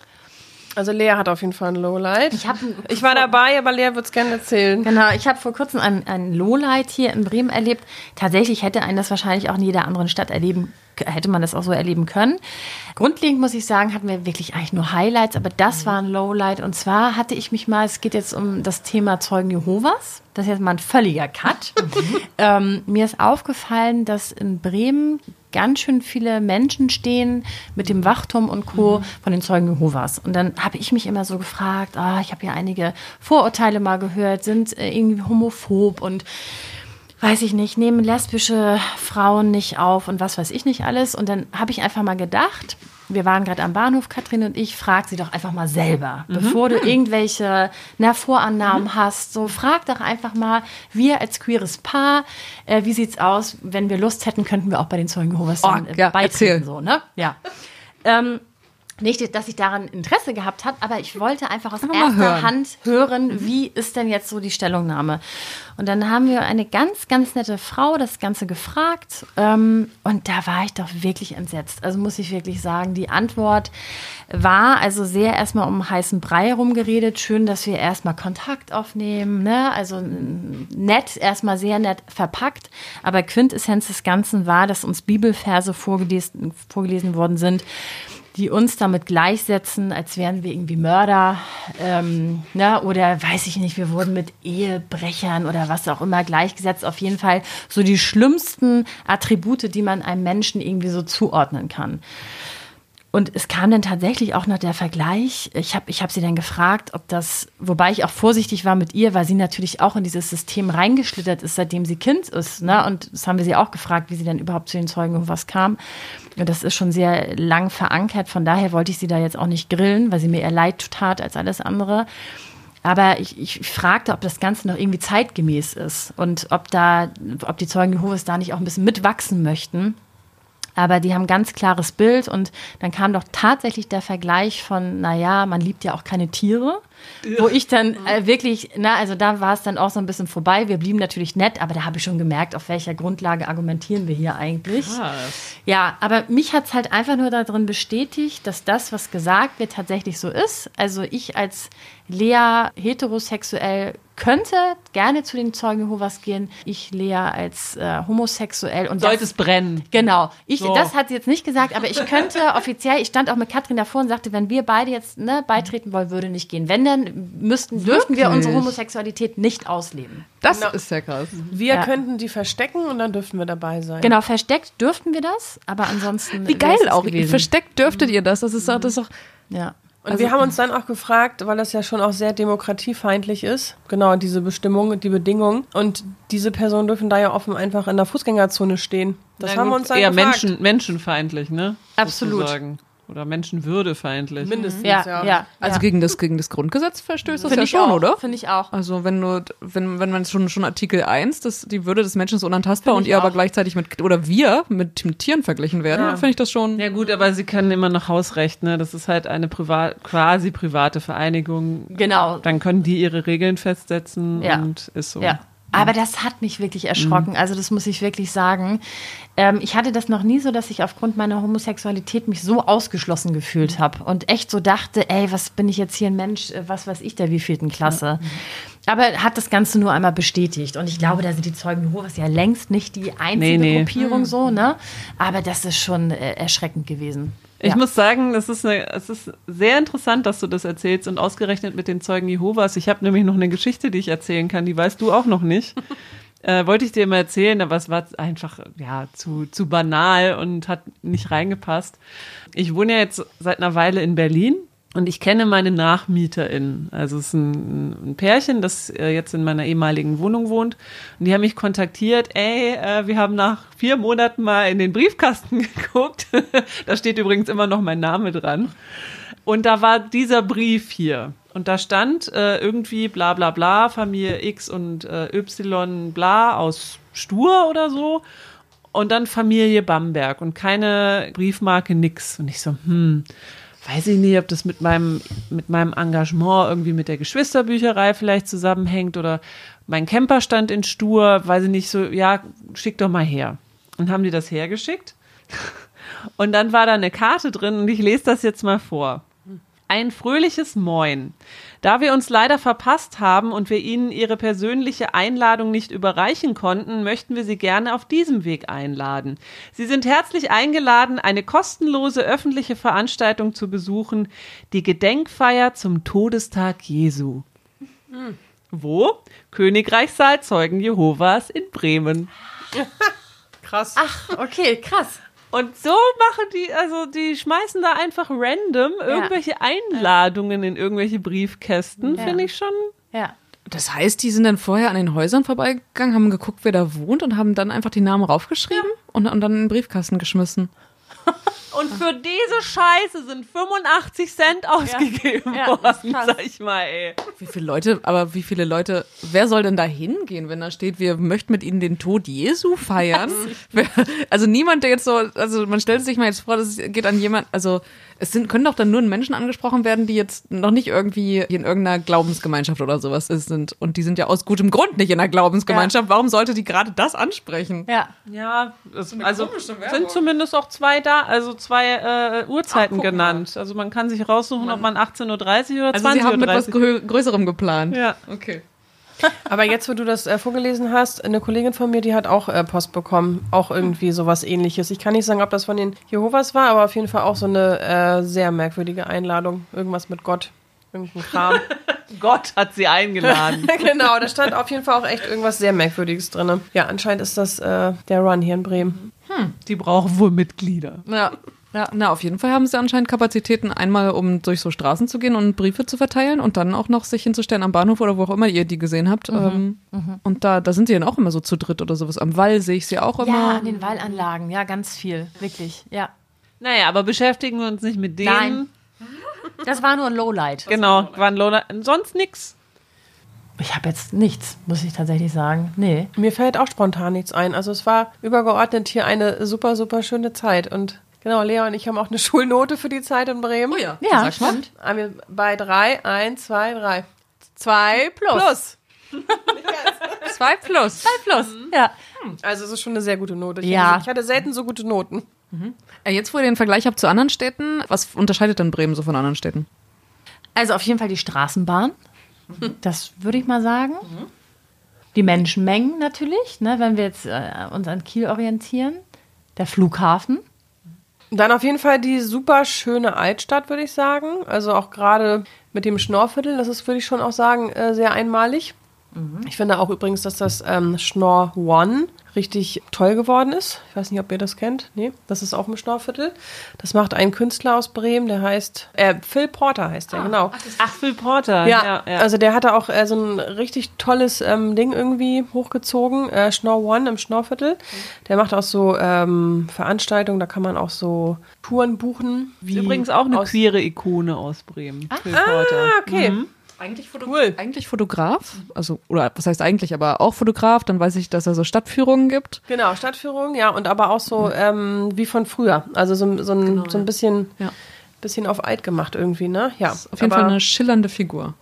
Also Lea hat auf jeden Fall ein Lowlight. Ich, hab, ich war dabei, aber Lea wird es gerne erzählen. Genau, ich habe vor kurzem ein, ein Lowlight hier in Bremen erlebt. Tatsächlich hätte einen das wahrscheinlich auch in jeder anderen Stadt erleben hätte man das auch so erleben können. Grundlegend muss ich sagen, hatten wir wirklich eigentlich nur Highlights, aber das war ein Lowlight. Und zwar hatte ich mich mal, es geht jetzt um das Thema Zeugen Jehovas. Das ist jetzt mal ein völliger Cut. ähm, mir ist aufgefallen, dass in Bremen ganz schön viele Menschen stehen mit dem Wachturm und Co. Mhm. von den Zeugen Jehovas. Und dann habe ich mich immer so gefragt, ah, ich habe ja einige Vorurteile mal gehört, sind äh, irgendwie homophob und weiß ich nicht, nehmen lesbische Frauen nicht auf und was weiß ich nicht alles. Und dann habe ich einfach mal gedacht, wir waren gerade am Bahnhof, Katrin und ich, frag sie doch einfach mal selber, mhm. bevor du irgendwelche na, Vorannahmen mhm. hast. So, frag doch einfach mal, wir als queeres Paar, äh, wie sieht's aus? Wenn wir Lust hätten, könnten wir auch bei den Zeugen Jehovas oh, dann, äh, ja, beitreten. So, ne? Ja. ähm, Nicht, dass ich daran Interesse gehabt habe, aber ich wollte einfach aus Mal erster hören. Hand hören, wie ist denn jetzt so die Stellungnahme. Und dann haben wir eine ganz, ganz nette Frau das Ganze gefragt ähm, und da war ich doch wirklich entsetzt. Also muss ich wirklich sagen, die Antwort war also sehr erstmal um heißen Brei herumgeredet. Schön, dass wir erstmal Kontakt aufnehmen, ne? Also nett, erstmal sehr nett verpackt. Aber Quintessenz des Ganzen war, dass uns Bibelverse vorgelesen, vorgelesen worden sind, die uns damit gleichsetzen, als wären wir irgendwie Mörder, ähm, ne? Oder weiß ich nicht, wir wurden mit Ehebrechern oder was auch immer gleichgesetzt. Auf jeden Fall so die schlimmsten Attribute, die man einem Menschen irgendwie so zuordnen kann. Und es kam dann tatsächlich auch noch der Vergleich. Ich habe ich hab sie dann gefragt, ob das, wobei ich auch vorsichtig war mit ihr, weil sie natürlich auch in dieses System reingeschlittert ist, seitdem sie Kind ist. Ne? Und das haben wir sie auch gefragt, wie sie denn überhaupt zu den Zeugen Jehovas kam. Und das ist schon sehr lang verankert. Von daher wollte ich sie da jetzt auch nicht grillen, weil sie mir eher leid tat als alles andere. Aber ich, ich fragte, ob das Ganze noch irgendwie zeitgemäß ist und ob da, ob die Zeugen Jehovas da nicht auch ein bisschen mitwachsen möchten. Aber die haben ein ganz klares Bild und dann kam doch tatsächlich der Vergleich von, naja, man liebt ja auch keine Tiere, wo ich dann äh, wirklich, na, also da war es dann auch so ein bisschen vorbei. Wir blieben natürlich nett, aber da habe ich schon gemerkt, auf welcher Grundlage argumentieren wir hier eigentlich. Krass. Ja, aber mich hat es halt einfach nur darin bestätigt, dass das, was gesagt wird, tatsächlich so ist. Also ich als Lea heterosexuell könnte gerne zu den Zeugen Jehovas gehen. Ich, Lea, als äh, homosexuell. Und Sollte das, es brennen. Genau. Ich, So. Das hat sie jetzt nicht gesagt, aber ich könnte offiziell, ich stand auch mit Katrin davor und sagte, wenn wir beide jetzt ne, beitreten wollen, würde nicht gehen. Wenn, dann müssten, dürften wir unsere Homosexualität nicht ausleben. Das Genau. ist ja krass. Wir Ja. könnten die verstecken und dann dürften wir dabei sein. Genau, versteckt dürften wir das, aber ansonsten. Wie geil wär's es auch. gewesen. Versteckt dürftet ihr das. Das ist auch, das ist auch Ja. Und Also- wir haben uns dann auch gefragt, weil das ja schon auch sehr demokratiefeindlich ist, genau diese Bestimmung, die Bedingung. Und diese Personen dürfen da ja offen einfach in der Fußgängerzone stehen. Das Na haben wir gut, uns dann eher gefragt. Menschen, menschenfeindlich, ne? Absolut. Sozusagen. Oder menschenwürdefeindlich. Mindestens, Ja, ja. ja. also ja. gegen das, gegen das Grundgesetz verstößt das Finde ja ich schon, auch, oder? Finde ich auch. Also wenn du, wenn, wenn man schon, schon Artikel eins, das, die Würde des Menschen ist unantastbar Find und ich ihr aber auch. gleichzeitig mit, oder wir mit, mit Tieren verglichen werden, Ja. dann finde ich das schon. Ja gut, aber sie können immer noch Hausrecht, ne? Das ist halt eine privat, quasi private Vereinigung. Genau. Dann können die ihre Regeln festsetzen Ja. und ist so. Ja. Aber das hat mich wirklich erschrocken. Also das muss ich wirklich sagen. Ähm, ich hatte das noch nie so, dass ich aufgrund meiner Homosexualität mich so ausgeschlossen gefühlt habe und echt so dachte, ey, was bin ich jetzt hier ein Mensch, äh, was weiß ich der wievielten Klasse. Aber hat das Ganze nur einmal bestätigt. Und ich glaube, da sind die Zeugen Jehovas ja längst nicht die einzige Nee, nee. Gruppierung so, ne? Aber das ist schon äh, erschreckend gewesen. Ich Ja. muss sagen, das ist eine, es ist sehr interessant, dass du das erzählst und ausgerechnet mit den Zeugen Jehovas. Ich habe nämlich noch eine Geschichte, die ich erzählen kann, die weißt du auch noch nicht. äh, wollte ich dir immer erzählen, aber es war einfach ja zu, zu banal und hat nicht reingepasst. Ich wohne ja jetzt seit einer Weile in Berlin. Und ich kenne meine NachmieterInnen. Also es ist ein, ein Pärchen, das äh, jetzt in meiner ehemaligen Wohnung wohnt. Und die haben mich kontaktiert, ey, äh, wir haben nach vier Monaten mal in den Briefkasten geguckt. Da steht übrigens immer noch mein Name dran. Und da war dieser Brief hier. Und da stand äh, irgendwie bla bla bla, Familie X und äh, Y bla aus Stur oder so. Und dann Familie Bamberg und keine Briefmarke, nix. Und ich so, hm... weiß ich nicht, ob das mit meinem, mit meinem Engagement irgendwie mit der Geschwisterbücherei vielleicht zusammenhängt oder mein Camper stand in Stur, weiß ich nicht, so, ja, schick doch mal her. Und haben die das hergeschickt. Und dann war da eine Karte drin und ich lese das jetzt mal vor. Ein fröhliches Moin. Da wir uns leider verpasst haben und wir Ihnen Ihre persönliche Einladung nicht überreichen konnten, möchten wir Sie gerne auf diesem Weg einladen. Sie sind herzlich eingeladen, eine kostenlose öffentliche Veranstaltung zu besuchen, die Gedenkfeier zum Todestag Jesu. Hm. Wo? Königreichssaal Zeugen Jehovas in Bremen. Krass. Ach, okay, krass. Und so machen die, also die schmeißen da einfach random irgendwelche Einladungen in irgendwelche Briefkästen, Ja. finde ich schon. Ja. Das heißt, die sind dann vorher an den Häusern vorbeigegangen, haben geguckt, wer da wohnt und haben dann einfach die Namen raufgeschrieben und, und dann in den Briefkasten geschmissen. Und für diese Scheiße sind fünfundachtzig Cent ausgegeben Ja, das ist worden, krass. sag ich mal, ey. Wie viele Leute, aber wie viele Leute, wer soll denn da hingehen, wenn da steht, wir möchten mit ihnen den Tod Jesu feiern? Wer, also niemand, der jetzt so, also man stellt sich mal jetzt vor, das geht an jemand, also es sind, können doch dann nur Menschen angesprochen werden, die jetzt noch nicht irgendwie in irgendeiner Glaubensgemeinschaft oder sowas sind. Und die sind ja aus gutem Grund nicht in einer Glaubensgemeinschaft. Warum sollte die gerade das ansprechen? Ja. Ja, das, eine also komische Werbung. sind zumindest auch zwei da, also zwei äh, Uhrzeiten Ach, guck genannt. Also man kann sich raussuchen, ob man achtzehn Uhr dreißig oder Also sie zwanzig Uhr haben mit was dreißig. Grö Größerem geplant. Ja. Okay. Aber jetzt, wo du das äh, vorgelesen hast, eine Kollegin von mir, die hat auch äh, Post bekommen. Auch irgendwie sowas ähnliches. Ich kann nicht sagen, ob das von den Jehovas war, aber auf jeden Fall auch so eine äh, sehr merkwürdige Einladung. Irgendwas mit Gott. Irgendein Kram. Gott hat sie eingeladen. Genau, da stand auf jeden Fall auch echt irgendwas sehr Merkwürdiges drin. Ja, anscheinend ist das äh, der Run hier in Bremen. Die brauchen wohl Mitglieder. Ja. Ja, na, auf jeden Fall haben sie anscheinend Kapazitäten, einmal um durch so Straßen zu gehen und Briefe zu verteilen und dann auch noch sich hinzustellen am Bahnhof oder wo auch immer ihr die gesehen habt. Mhm. Ähm, mhm. Und da, da sind sie dann auch immer so zu dritt oder sowas. Am Wall sehe ich sie auch immer. Ja, an den Wallanlagen, ja, ganz viel, wirklich, ja. Naja, aber beschäftigen wir uns nicht mit denen. Nein. Das war nur ein Lowlight. Genau, war ein Lowlight. Sonst nix. Ich habe jetzt nichts, muss ich tatsächlich sagen. Nee. Mir fällt auch spontan nichts ein. Also es war übergeordnet hier eine super, super schöne Zeit. Und genau, Lea und ich haben auch eine Schulnote für die Zeit in Bremen. Oh ja, ja, stimmt. Haben wir bei drei, eins, zwei, drei. Zwei plus. plus. Zwei plus. Zwei plus, ja. Also es ist schon eine sehr gute Note. Ich, Ja. hatte, ich hatte selten so gute Noten. Mhm. Jetzt, wo ihr den Vergleich habt zu anderen Städten, was unterscheidet denn Bremen so von anderen Städten? Also auf jeden Fall die Straßenbahn. Das würde ich mal sagen. Die Menschenmengen natürlich, ne, wenn wir jetzt äh, uns an Kiel orientieren. Der Flughafen. Dann auf jeden Fall die super schöne Altstadt, würde ich sagen. Also auch gerade mit dem Schnorrviertel, das ist, würde ich schon auch sagen, äh, sehr einmalig. Mhm. Ich finde auch übrigens, dass das ähm, Schnorr One richtig toll geworden ist. Ich weiß nicht, ob ihr das kennt. Nee, das ist auch im Schnorrviertel. Das macht ein Künstler aus Bremen, der heißt, äh, Phil Porter heißt der, ah, genau. Ach, Phil Porter. Ja, ja, ja. Also der hatte auch äh, so ein richtig tolles ähm, Ding irgendwie hochgezogen, äh, Schnorr One im Schnorrviertel. Der macht auch so ähm, Veranstaltungen, da kann man auch so Touren buchen. Wie Übrigens auch eine aus queere Ikone aus Bremen. Ah, Phil Porter. okay. Mhm. Eigentlich, Foto- Cool. eigentlich Fotograf, also, oder was heißt eigentlich, aber auch Fotograf, dann weiß ich, dass er so Stadtführungen gibt. Genau, Stadtführung, ja, und aber auch so ähm, wie von früher. Also so, so, ein, Genau, so ein ja. bisschen, Ja. bisschen auf alt gemacht irgendwie, ne? Ja. Das ist auf jeden aber, Fall eine schillernde Figur.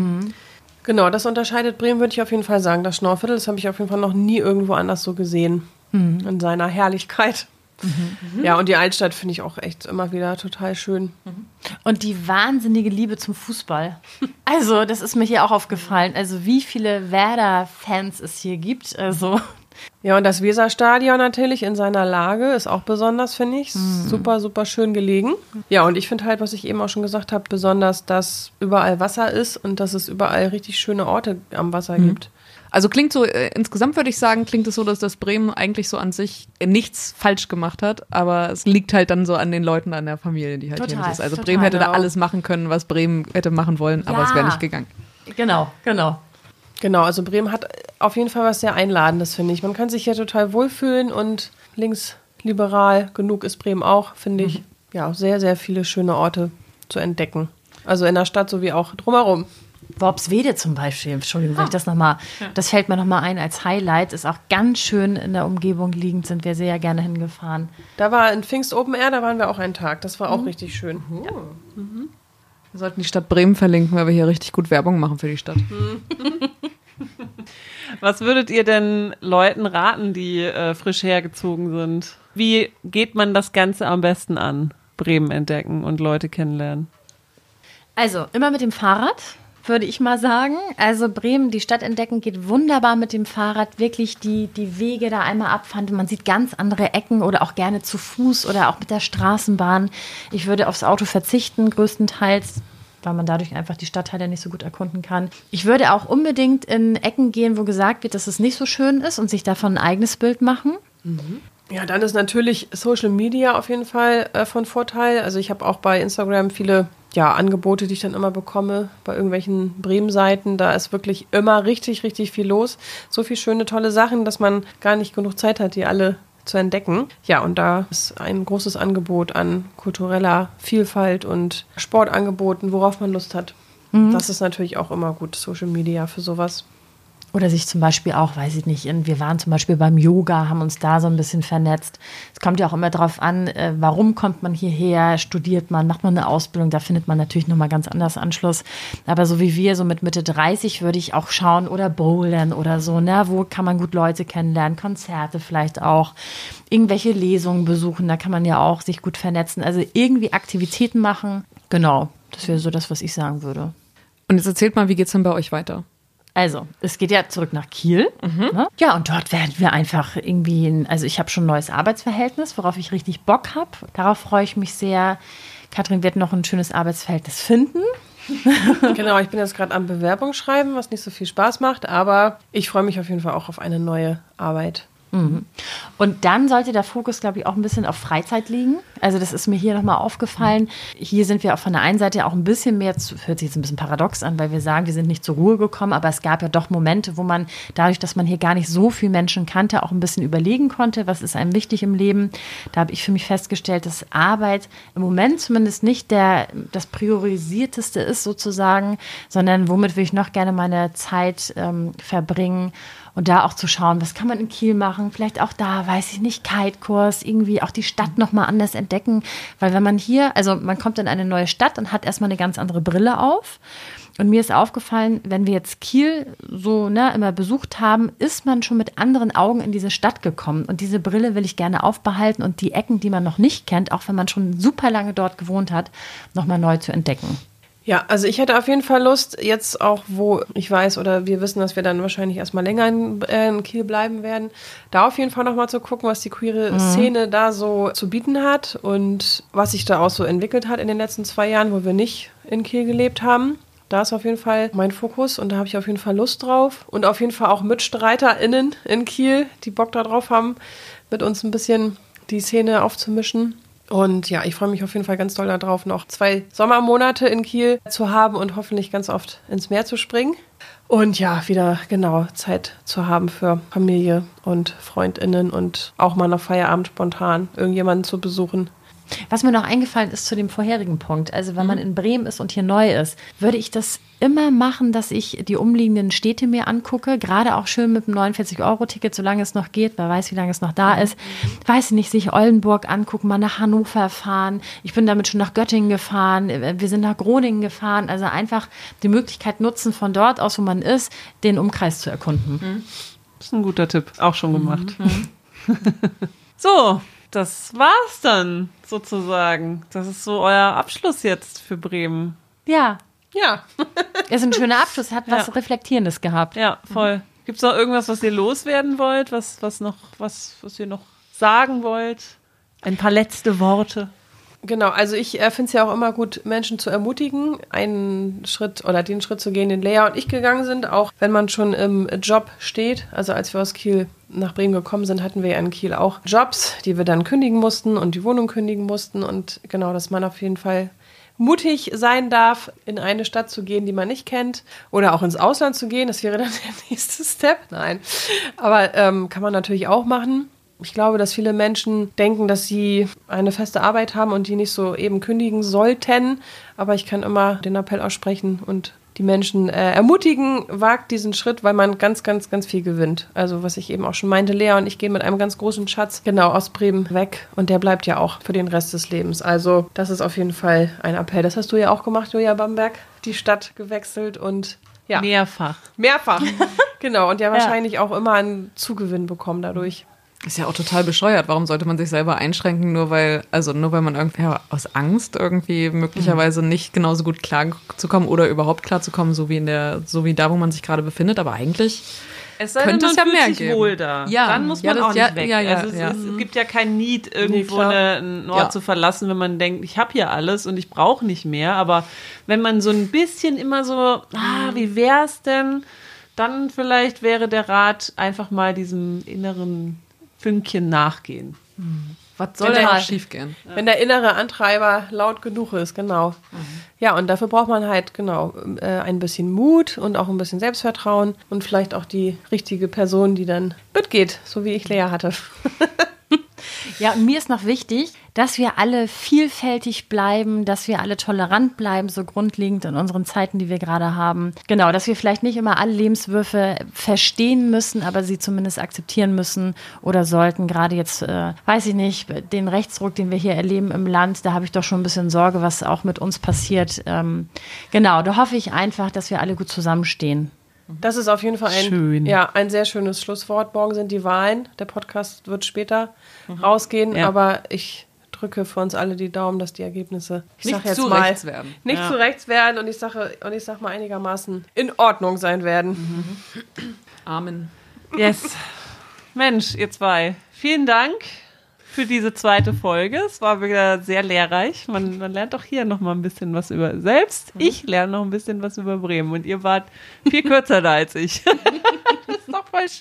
Genau, das unterscheidet Bremen, würde ich auf jeden Fall sagen. Das Schnorrviertel, das habe ich auf jeden Fall noch nie irgendwo anders so gesehen. Mhm. In seiner Herrlichkeit. Mhm. Ja, und die Altstadt finde ich auch echt immer wieder total schön. Und die wahnsinnige Liebe zum Fußball. Also, das ist mir hier auch aufgefallen. Also, wie viele Werder-Fans es hier gibt. Also, Ja, und das Weserstadion natürlich in seiner Lage ist auch besonders, finde ich. Mhm. Super, super schön gelegen. Ja, und ich finde halt, was ich eben auch schon gesagt habe, besonders, dass überall Wasser ist und dass es überall richtig schöne Orte am Wasser mhm. gibt. Also klingt so, äh, insgesamt würde ich sagen, klingt es so, dass das Bremen eigentlich so an sich nichts falsch gemacht hat, aber es liegt halt dann so an den Leuten, an der Familie, die halt Total, hier nicht ist. Also total, Bremen hätte genau. da alles machen können, was Bremen hätte machen wollen, aber Ja. es wäre nicht gegangen. genau, genau. Genau, also Bremen hat auf jeden Fall was sehr Einladendes, finde ich. Man kann sich hier total wohlfühlen und linksliberal genug ist Bremen auch, finde ich. Mhm. Ja, sehr, sehr viele schöne Orte zu entdecken. Also in der Stadt sowie auch drumherum. Worpswede zum Beispiel, Entschuldigung, wenn ich das nochmal, das fällt mir nochmal ein als Highlight, ist auch ganz schön in der Umgebung liegend, sind wir sehr gerne hingefahren. Da war ein Pfingst Open Air, da waren wir auch einen Tag. Das war auch mhm. richtig schön. Oh. Ja. Mhm. Wir sollten die Stadt Bremen verlinken, weil wir hier richtig gut Werbung machen für die Stadt. Was würdet ihr denn Leuten raten, die äh, frisch hergezogen sind? Wie geht man das Ganze am besten an? Bremen entdecken und Leute kennenlernen. Also, immer mit dem Fahrrad, würde ich mal sagen. Also Bremen, die Stadt entdecken, geht wunderbar mit dem Fahrrad. Wirklich die, die Wege da einmal abfahren. Man sieht ganz andere Ecken oder auch gerne zu Fuß oder auch mit der Straßenbahn. Ich würde aufs Auto verzichten, größtenteils, weil man dadurch einfach die Stadtteile nicht so gut erkunden kann. Ich würde auch unbedingt in Ecken gehen, wo gesagt wird, dass es nicht so schön ist und sich davon ein eigenes Bild machen. Mhm. Ja, dann ist natürlich Social Media auf jeden Fall äh, von Vorteil. Also ich habe auch bei Instagram viele ja, Angebote, die ich dann immer bekomme, bei irgendwelchen Bremen-Seiten. Da ist wirklich immer richtig, richtig viel los. So viele schöne, tolle Sachen, dass man gar nicht genug Zeit hat, die alle zu entdecken. Ja, und da ist ein großes Angebot an kultureller Vielfalt und Sportangeboten, worauf man Lust hat. Mhm. Das ist natürlich auch immer gut, Social Media für sowas. Oder sich zum Beispiel auch, weiß ich nicht, wir waren zum Beispiel beim Yoga, haben uns da so ein bisschen vernetzt. Es kommt ja auch immer drauf an, warum kommt man hierher, studiert man, macht man eine Ausbildung, da findet man natürlich nochmal ganz anders Anschluss. Aber so wie wir, so mit Mitte dreißig würde ich auch schauen oder bouldern oder so, ne? Wo kann man gut Leute kennenlernen, Konzerte vielleicht auch, irgendwelche Lesungen besuchen, da kann man ja auch sich gut vernetzen. Also irgendwie Aktivitäten machen, genau, das wäre so das, was ich sagen würde. Und jetzt erzählt mal, wie geht's denn bei euch weiter? Also, es geht ja zurück nach Kiel. Mhm. Ne? Ja, und dort werden wir einfach irgendwie, ein, also ich habe schon ein neues Arbeitsverhältnis, worauf ich richtig Bock habe. Darauf freue ich mich sehr. Katrin wird noch ein schönes Arbeitsverhältnis finden. Genau, ich bin jetzt gerade am Bewerbung schreiben, was nicht so viel Spaß macht, aber ich freue mich auf jeden Fall auch auf eine neue Arbeit. Mhm. Und dann sollte der Fokus, glaube ich, auch ein bisschen auf Freizeit liegen. Also das ist mir hier nochmal aufgefallen. Hier sind wir auch von der einen Seite auch ein bisschen mehr, zu, hört sich jetzt ein bisschen paradox an, weil wir sagen, wir sind nicht zur Ruhe gekommen, aber es gab ja doch Momente, wo man dadurch, dass man hier gar nicht so viele Menschen kannte, auch ein bisschen überlegen konnte, was ist einem wichtig im Leben. Da habe ich für mich festgestellt, dass Arbeit im Moment zumindest nicht der, das priorisierteste ist sozusagen, sondern womit will ich noch gerne meine Zeit ähm, verbringen. Und da auch zu schauen, was kann man in Kiel machen, vielleicht auch da, weiß ich nicht, Kite-Kurs, irgendwie auch die Stadt nochmal anders entdecken. Weil wenn man hier, also man kommt in eine neue Stadt und hat erstmal eine ganz andere Brille auf. Und mir ist aufgefallen, wenn wir jetzt Kiel so ne, immer besucht haben, ist man schon mit anderen Augen in diese Stadt gekommen. Und diese Brille will ich gerne aufbehalten und die Ecken, die man noch nicht kennt, auch wenn man schon super lange dort gewohnt hat, nochmal neu zu entdecken. Ja, also ich hätte auf jeden Fall Lust, jetzt auch, wo ich weiß oder wir wissen, dass wir dann wahrscheinlich erstmal länger in, äh, in Kiel bleiben werden, da auf jeden Fall nochmal zu gucken, was die queere mhm. Szene da so zu bieten hat und was sich da auch so entwickelt hat in den letzten zwei Jahren, wo wir nicht in Kiel gelebt haben. Da ist auf jeden Fall mein Fokus und da habe ich auf jeden Fall Lust drauf. Und auf jeden Fall auch MitstreiterInnen in Kiel, die Bock da drauf haben, mit uns ein bisschen die Szene aufzumischen. Und ja, ich freue mich auf jeden Fall ganz doll darauf, noch zwei Sommermonate in Kiel zu haben und hoffentlich ganz oft ins Meer zu springen. Und ja, wieder genau Zeit zu haben für Familie und FreundInnen und auch mal nach Feierabend spontan irgendjemanden zu besuchen. Was mir noch eingefallen ist zu dem vorherigen Punkt, also wenn man in Bremen ist und hier neu ist, würde ich das immer machen, dass ich die umliegenden Städte mir angucke, gerade auch schön mit einem neunundvierzig-Euro-Ticket, solange es noch geht, wer weiß, wie lange es noch da ist. Weiß ich nicht, sich Oldenburg angucken, mal nach Hannover fahren. Ich bin damit schon nach Göttingen gefahren, wir sind nach Groningen gefahren, also einfach die Möglichkeit nutzen, von dort aus, wo man ist, den Umkreis zu erkunden. Das ist ein guter Tipp, auch schon gemacht. Mhm. So, das war's dann sozusagen. Das ist so euer Abschluss jetzt für Bremen. Ja. Ja. Ist ein schöner Abschluss, hat was Ja. Reflektierendes gehabt. Ja, voll. Gibt's noch irgendwas, was ihr loswerden wollt? Was, was noch, was, was ihr noch sagen wollt? Ein paar letzte Worte. Genau, also ich äh, finde es ja auch immer gut, Menschen zu ermutigen, einen Schritt oder den Schritt zu gehen, den Lea und ich gegangen sind, auch wenn man schon im Job steht. Also als wir aus Kiel nach Bremen gekommen sind, hatten wir ja in Kiel auch Jobs, die wir dann kündigen mussten und die Wohnung kündigen mussten. Und genau, dass man auf jeden Fall mutig sein darf, in eine Stadt zu gehen, die man nicht kennt oder auch ins Ausland zu gehen. Das wäre dann der nächste Step. Nein, aber ähm, kann man natürlich auch machen. Ich glaube, dass viele Menschen denken, dass sie eine feste Arbeit haben und die nicht so eben kündigen sollten. Aber ich kann immer den Appell aussprechen und die Menschen äh, ermutigen, wagt diesen Schritt, weil man ganz, ganz, ganz viel gewinnt. Also was ich eben auch schon meinte, Lea und ich gehen mit einem ganz großen Schatz genau aus Bremen weg und der bleibt ja auch für den Rest des Lebens. Also das ist auf jeden Fall ein Appell. Das hast du ja auch gemacht, Julia Bamberg, die Stadt gewechselt und ja. Mehrfach. Mehrfach. Genau, und ja wahrscheinlich auch immer einen Zugewinn bekommen dadurch. Ist ja auch total bescheuert. Warum sollte man sich selber einschränken, nur weil, also nur weil man irgendwie aus Angst irgendwie möglicherweise nicht genauso gut klarzukommen oder überhaupt klarzukommen, so wie in der, so wie da, wo man sich gerade befindet. Aber eigentlich Es sei könnte denn, es man ja fühlt mehr sich geben. wohl da. Ja, Dann muss ja, man das- auch nicht ja, weg. ja, ja, also es, ja. es gibt ja kein Need, irgendwo klar. eine, einen Ort Ja. zu verlassen, wenn man denkt, ich habe hier alles und ich brauche nicht mehr. Aber wenn man so ein bisschen immer so, ah, wie wär's denn? Dann vielleicht wäre der Rat, einfach mal diesem inneren Fünkchen nachgehen. was soll Wenn denn der- auch schief gehen? Wenn der innere Antreiber laut genug ist, genau. Ja, und dafür braucht man halt, genau, äh, ein bisschen Mut und auch ein bisschen Selbstvertrauen und vielleicht auch die richtige Person, die dann mitgeht, so wie ich Lea hatte. Ja, und mir ist noch wichtig, dass wir alle vielfältig bleiben, dass wir alle tolerant bleiben, so grundlegend in unseren Zeiten, die wir gerade haben. Genau, dass wir vielleicht nicht immer alle Lebenswürfe verstehen müssen, aber sie zumindest akzeptieren müssen oder sollten. Gerade jetzt, äh, weiß ich nicht, den Rechtsruck, den wir hier erleben im Land, da habe ich doch schon ein bisschen Sorge, was auch mit uns passiert. Ähm, genau, da hoffe ich einfach, dass wir alle gut zusammenstehen. Das ist auf jeden Fall ein, Schön. ja, ein sehr schönes Schlusswort. Morgen sind die Wahlen. Der Podcast wird später rausgehen, Ja. aber ich drücke für uns alle die Daumen, dass die Ergebnisse, ich Nicht sag jetzt zu mal, rechts werden. nicht Ja. zu rechts werden und ich sage und ich sag mal einigermaßen in Ordnung sein werden. Amen. Yes. Mensch, ihr zwei, vielen Dank für diese zweite Folge. Es war wieder sehr lehrreich. Man, man lernt auch hier noch mal ein bisschen was über selbst. Ich lerne noch ein bisschen was über Bremen und ihr wart viel kürzer da als ich. Das ist doch voll schön.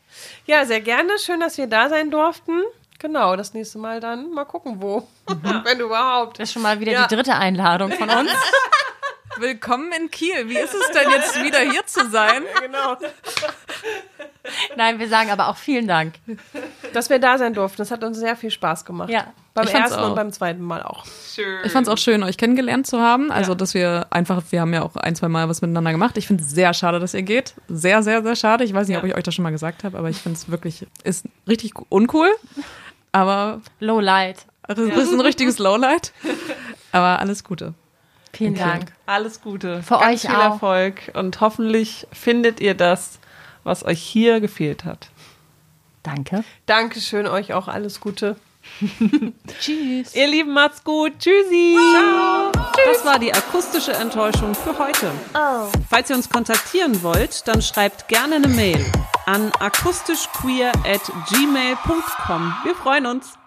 Ja, sehr gerne. Schön, dass wir da sein durften. Genau, das nächste Mal dann mal gucken, wo. Mhm. Wenn überhaupt. Das ist schon mal wieder Ja. die dritte Einladung von uns. Willkommen in Kiel. Wie ist es denn jetzt wieder hier zu sein? Genau. Nein, wir sagen aber auch vielen Dank. Dass wir da sein durften. Das hat uns sehr viel Spaß gemacht. Ja. Beim Ich fand's ersten auch. und beim zweiten Mal auch. Schön. Ich fand es auch schön, euch kennengelernt zu haben. Also, Ja. dass wir einfach, wir haben ja auch ein, zwei Mal was miteinander gemacht. Ich finde es sehr schade, dass ihr geht. Sehr, sehr, sehr schade. Ich weiß nicht, Ja. ob ich euch das schon mal gesagt habe, aber ich finde es wirklich, ist richtig uncool. Aber Low Light. es ist ein richtiges Lowlight. Aber alles Gute. Vielen Okay. Dank. Alles Gute. Für Ganz euch viel auch. Erfolg und hoffentlich findet ihr das, was euch hier gefehlt hat. Danke. Dankeschön, euch auch alles Gute. Tschüss. Ihr Lieben, macht's gut. Tschüssi. Ciao. Das war die akustische Enttäuschung für heute. Falls ihr uns kontaktieren wollt, dann schreibt gerne eine Mail an akustischqueer at gmail punkt com. Wir freuen uns.